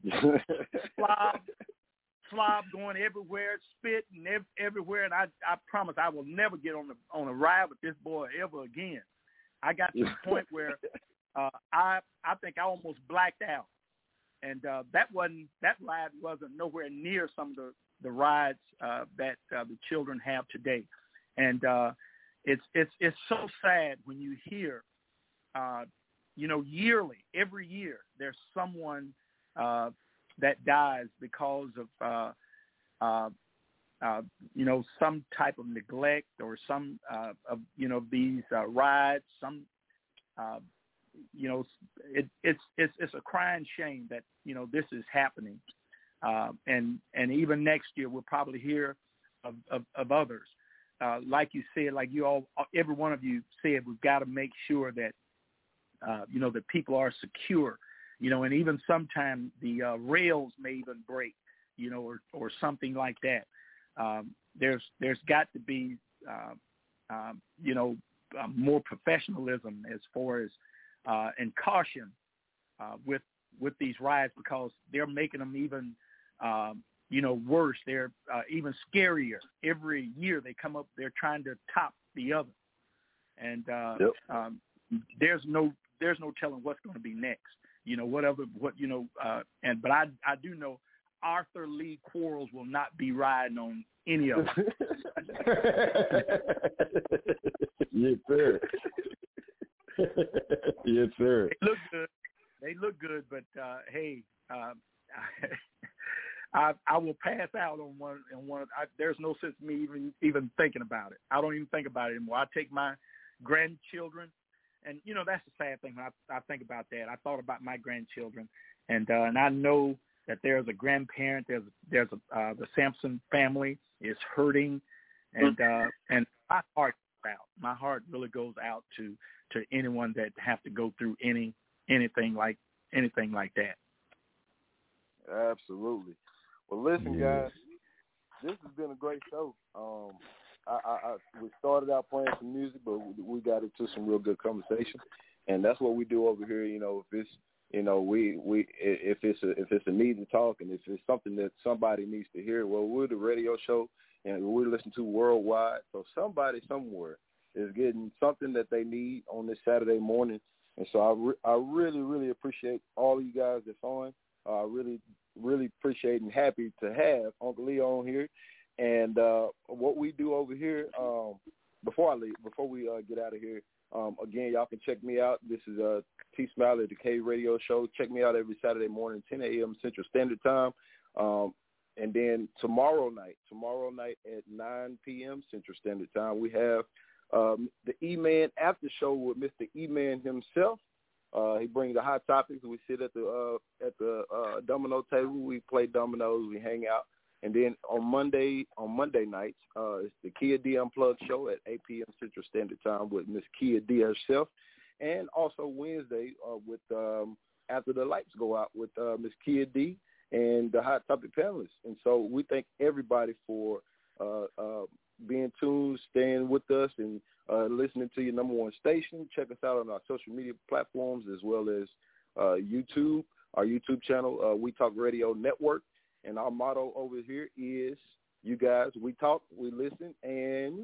slob, slob going everywhere, spitting ev- everywhere. And I, I promise I will never get on the on a ride with this boy ever again. I got to the point where uh, I I think I almost blacked out, and uh, that wasn't that ride wasn't nowhere near some of the the rides uh, that uh, the children have today. And uh, it's it's it's so sad when you hear, uh, you know, yearly, every year, there's someone uh, that dies because of, uh, uh, uh, you know, some type of neglect or some uh, of, you know, these uh, rides, some, uh, you know, it, it's it's it's a crying shame that, you know, this is happening. Uh, and and even next year, we'll probably hear of, of, of others. Uh, like you said, like you all, every one of you said, we've got to make sure that, uh, you know, that people are secure, you know, and even sometimes the uh, rails may even break, you know, or, or something like that. Um, there's there's got to be, uh, um, you know, uh, more professionalism as far as uh, and caution uh, with with these rides, because they're making them even, um, you know, worse. They're uh, even scarier. Every year they come up, they're trying to top the other. And uh, yep. um, there's no there's no telling what's going to be next. You know, whatever, what, you know, uh, and but I I do know Arthur Lee Quarles will not be riding on any of them. Yes, sir. Yes, sir. They look good. They look good, but uh, hey, uh, I I will pass out on one. On one, I, there's no sense in me even even thinking about it. I don't even think about it anymore. I take my grandchildren, and you know that's the sad thing when I, I think about that. I thought about my grandchildren, and uh, and I know that there's a grandparent. There's there's a, uh, the Sampson family is hurting, and uh, and my heart goes out. My heart really goes out to to anyone that have to go through any. anything like anything like that. Absolutely. Well, listen, yeah. guys, this has been a great show. Um, I, I, I we started out playing some music, but we, we got into some real good conversation, and that's what we do over here. You know, if it's you know we we if it's a if it's a need to talk, and if it's something that somebody needs to hear, well, we're the radio show, and we listen to worldwide. So somebody somewhere is getting something that they need on this Saturday morning. And so I, re- I really, really appreciate all of you guys that's on. I uh, really, really appreciate and happy to have Uncle Leo on here. And uh, what we do over here, um, before I leave, before we uh, get out of here, um, again, y'all can check me out. This is uh, T Smiley at the Cave Radio Show. Check me out every Saturday morning, ten a.m. Central Standard Time. Um, and then tomorrow night, tomorrow night at nine p.m. Central Standard Time, we have Um, the E-Man after show with Mister E-Man himself. Uh, he brings the hot topics. We sit at the uh, at the uh, domino table. We play dominoes. We hang out. And then on Monday on Monday nights, uh, it's the Kia D Unplugged show at eight p.m. Central Standard Time with Miss Kia D herself. And also Wednesday uh, with um, After the Lights Go Out with uh, Miss Kia D and the hot topic panelists. And so we thank everybody for uh, uh, being tuned, staying with us, and uh, listening to your number one station. Check us out on our social media platforms as well as uh, YouTube, our YouTube channel, uh, We Talk Radio Network. And our motto over here is, you guys, we talk, we listen, and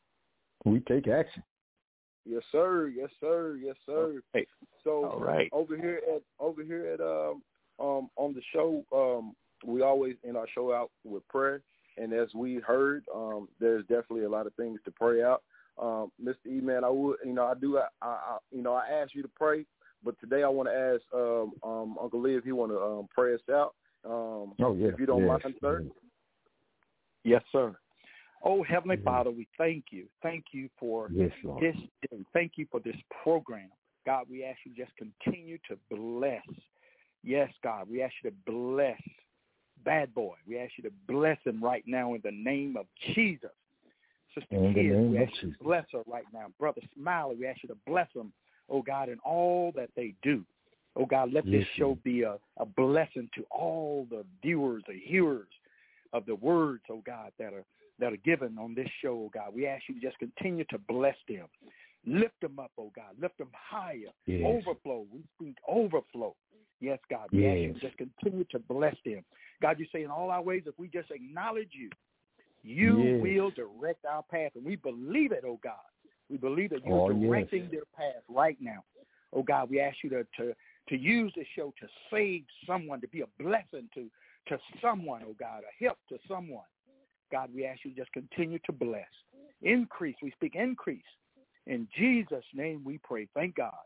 we take action. Yes, sir. Yes, sir. Yes, sir. Okay. So all right. over here at over here at um, um on the show, um, we always end our show out with prayer. And as we heard, um, there's definitely a lot of things to pray out. Um, Mister E-Man, I would, you know, I do, I, I, you know, I asked you to pray, but today I want to ask um, um, Uncle Lee if he want to um, pray us out. Um, oh, yeah. If you don't yes. mind, sir. Yes, sir. Oh, Heavenly mm-hmm. Father, we thank you. Thank you for yes, Lord. this day. Thank you for this program. God, we ask you just continue to bless Yes, God, we ask you to bless Bad Boy. We ask you to bless him right now in the name of Jesus. Sister In the Kids, name we of ask you Jesus. to bless her right now. Brother Smiley, we ask you to bless them, oh God, in all that they do. Oh God, let Yes, this show be a, a blessing to all the viewers, the hearers of the words, oh God, that are that are given on this show, oh God. We ask you to just continue to bless them. Lift them up, oh God. Lift them higher. Yes. Overflow. We speak overflow. Yes, God. We ask you Yes. to just continue to bless them. God, you say in all our ways, if we just acknowledge you, you Yes. will direct our path. And we believe it, oh God. We believe that you're Oh, yes. directing their path right now. Oh God, we ask you to, to, to use this show to save someone, to be a blessing to, to someone, oh God, a help to someone. God, we ask you to just continue to bless. Increase. We speak increase. In Jesus' name we pray. Thank God.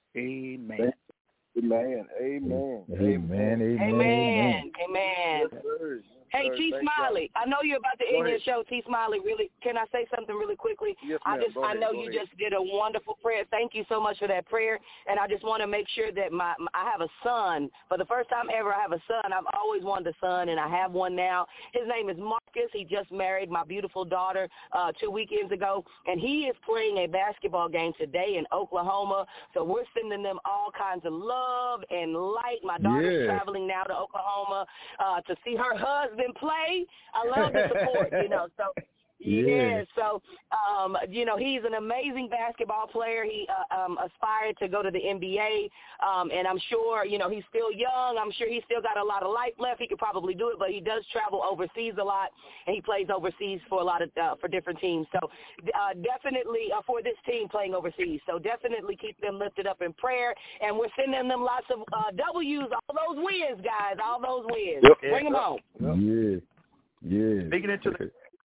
Amen. Amen. Amen. Amen. Amen. Amen. Amen. Yes, sir. Hey, Sir, T thank Smiley, I know you're about to Go end your ahead. show. T Smiley, really, can I say something really quickly? Yes, I ma'am. just, Go I ahead. know Go you ahead. just did a wonderful prayer. Thank you so much for that prayer. And I just want to make sure that my, my, I have a son. For the first time ever, I have a son. I've always wanted a son, and I have one now. His name is Marcus. He just married my beautiful daughter uh, two weekends ago, and he is playing a basketball game today in Oklahoma. So we're sending them all kinds of love and light. My daughter's Yeah. traveling now to Oklahoma uh, to see her husband play. I love the support, you know. So, yeah, Yeah. so, um, you know, he's an amazing basketball player. He uh, um, aspired to go to the N B A, um, and I'm sure, you know, he's still young. I'm sure he's still got a lot of life left. He could probably do it, but he does travel overseas a lot, and he plays overseas for a lot of uh, for different teams. So uh, definitely uh, for this team playing overseas. So definitely keep them lifted up in prayer, and we're sending them lots of uh, W's, all those wins, guys, all those wins. Yep. Bring them home. Yes. Yes. Speaking into the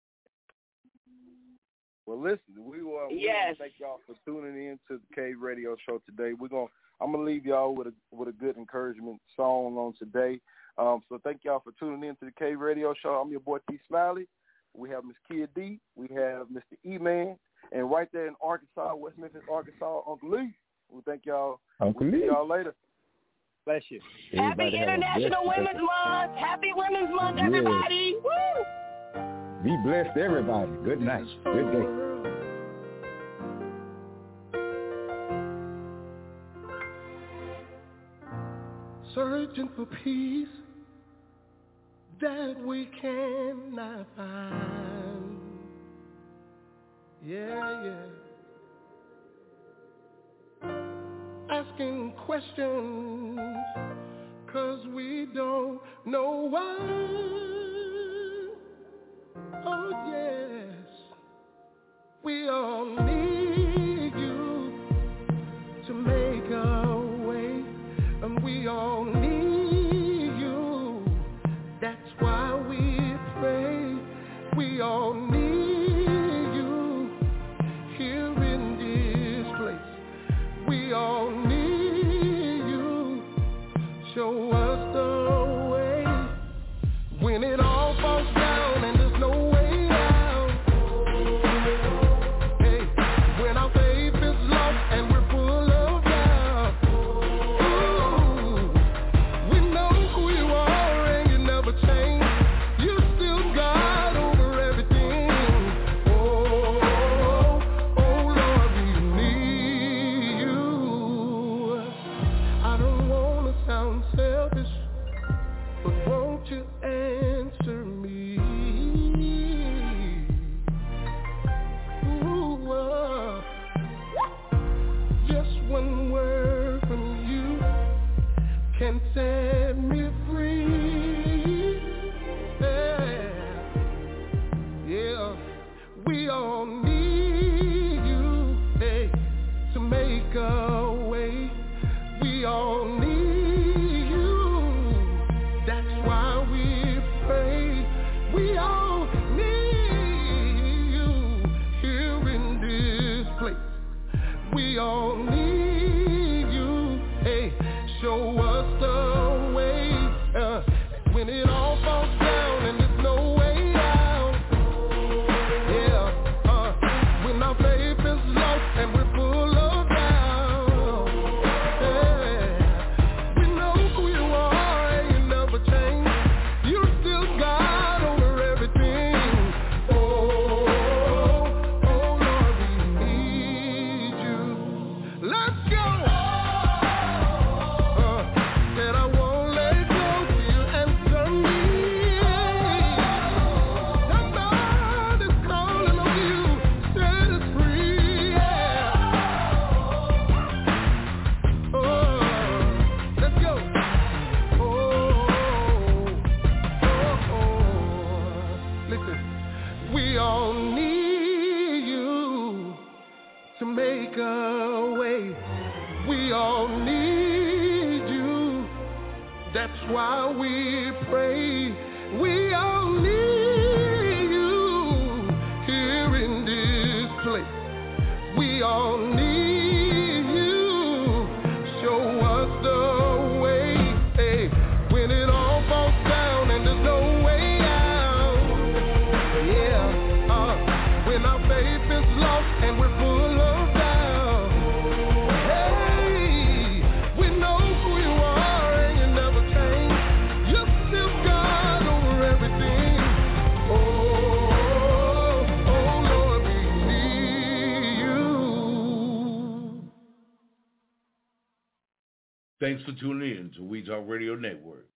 Well, listen, we want to Yes. thank y'all for tuning in to the Cave Radio Show today. We're gonna, I'm gonna leave y'all with a with a good encouragement song on today. Um, so thank y'all for tuning in to the Cave Radio Show. I'm your boy T Smiley. We have Miss Kia D. We have Mister E Man, and right there in Arkansas, West Memphis, Arkansas, Uncle Lee. We thank y'all. Uncle We'll see Lee. y'all later. bless you. Everybody Happy have a International blessed- Women's Month. Happy Women's Month, Yes. everybody. Woo! Be blessed, everybody. Good night. Good day. Searching for peace that we cannot find. Yeah, yeah. Asking questions 'cause we don't know why. Oh yes, we all need you to make our way, and we all need you. That's why we pray. We all need you here in this place. We all need you. Show us the way when it all falls down and there's no way out. Hey, to make a way. We all need you. That's why we pray. We all need you here in this place. We all need you. Show us the way. Hey, when it all falls down and there's no way out. Yeah, uh, when our faith is lost and we're full of doubt. Hey, we know who you are and you never change. You're still God over everything. Oh, oh Lord, we need you. Thanks for tuning in to We Talk Radio Network.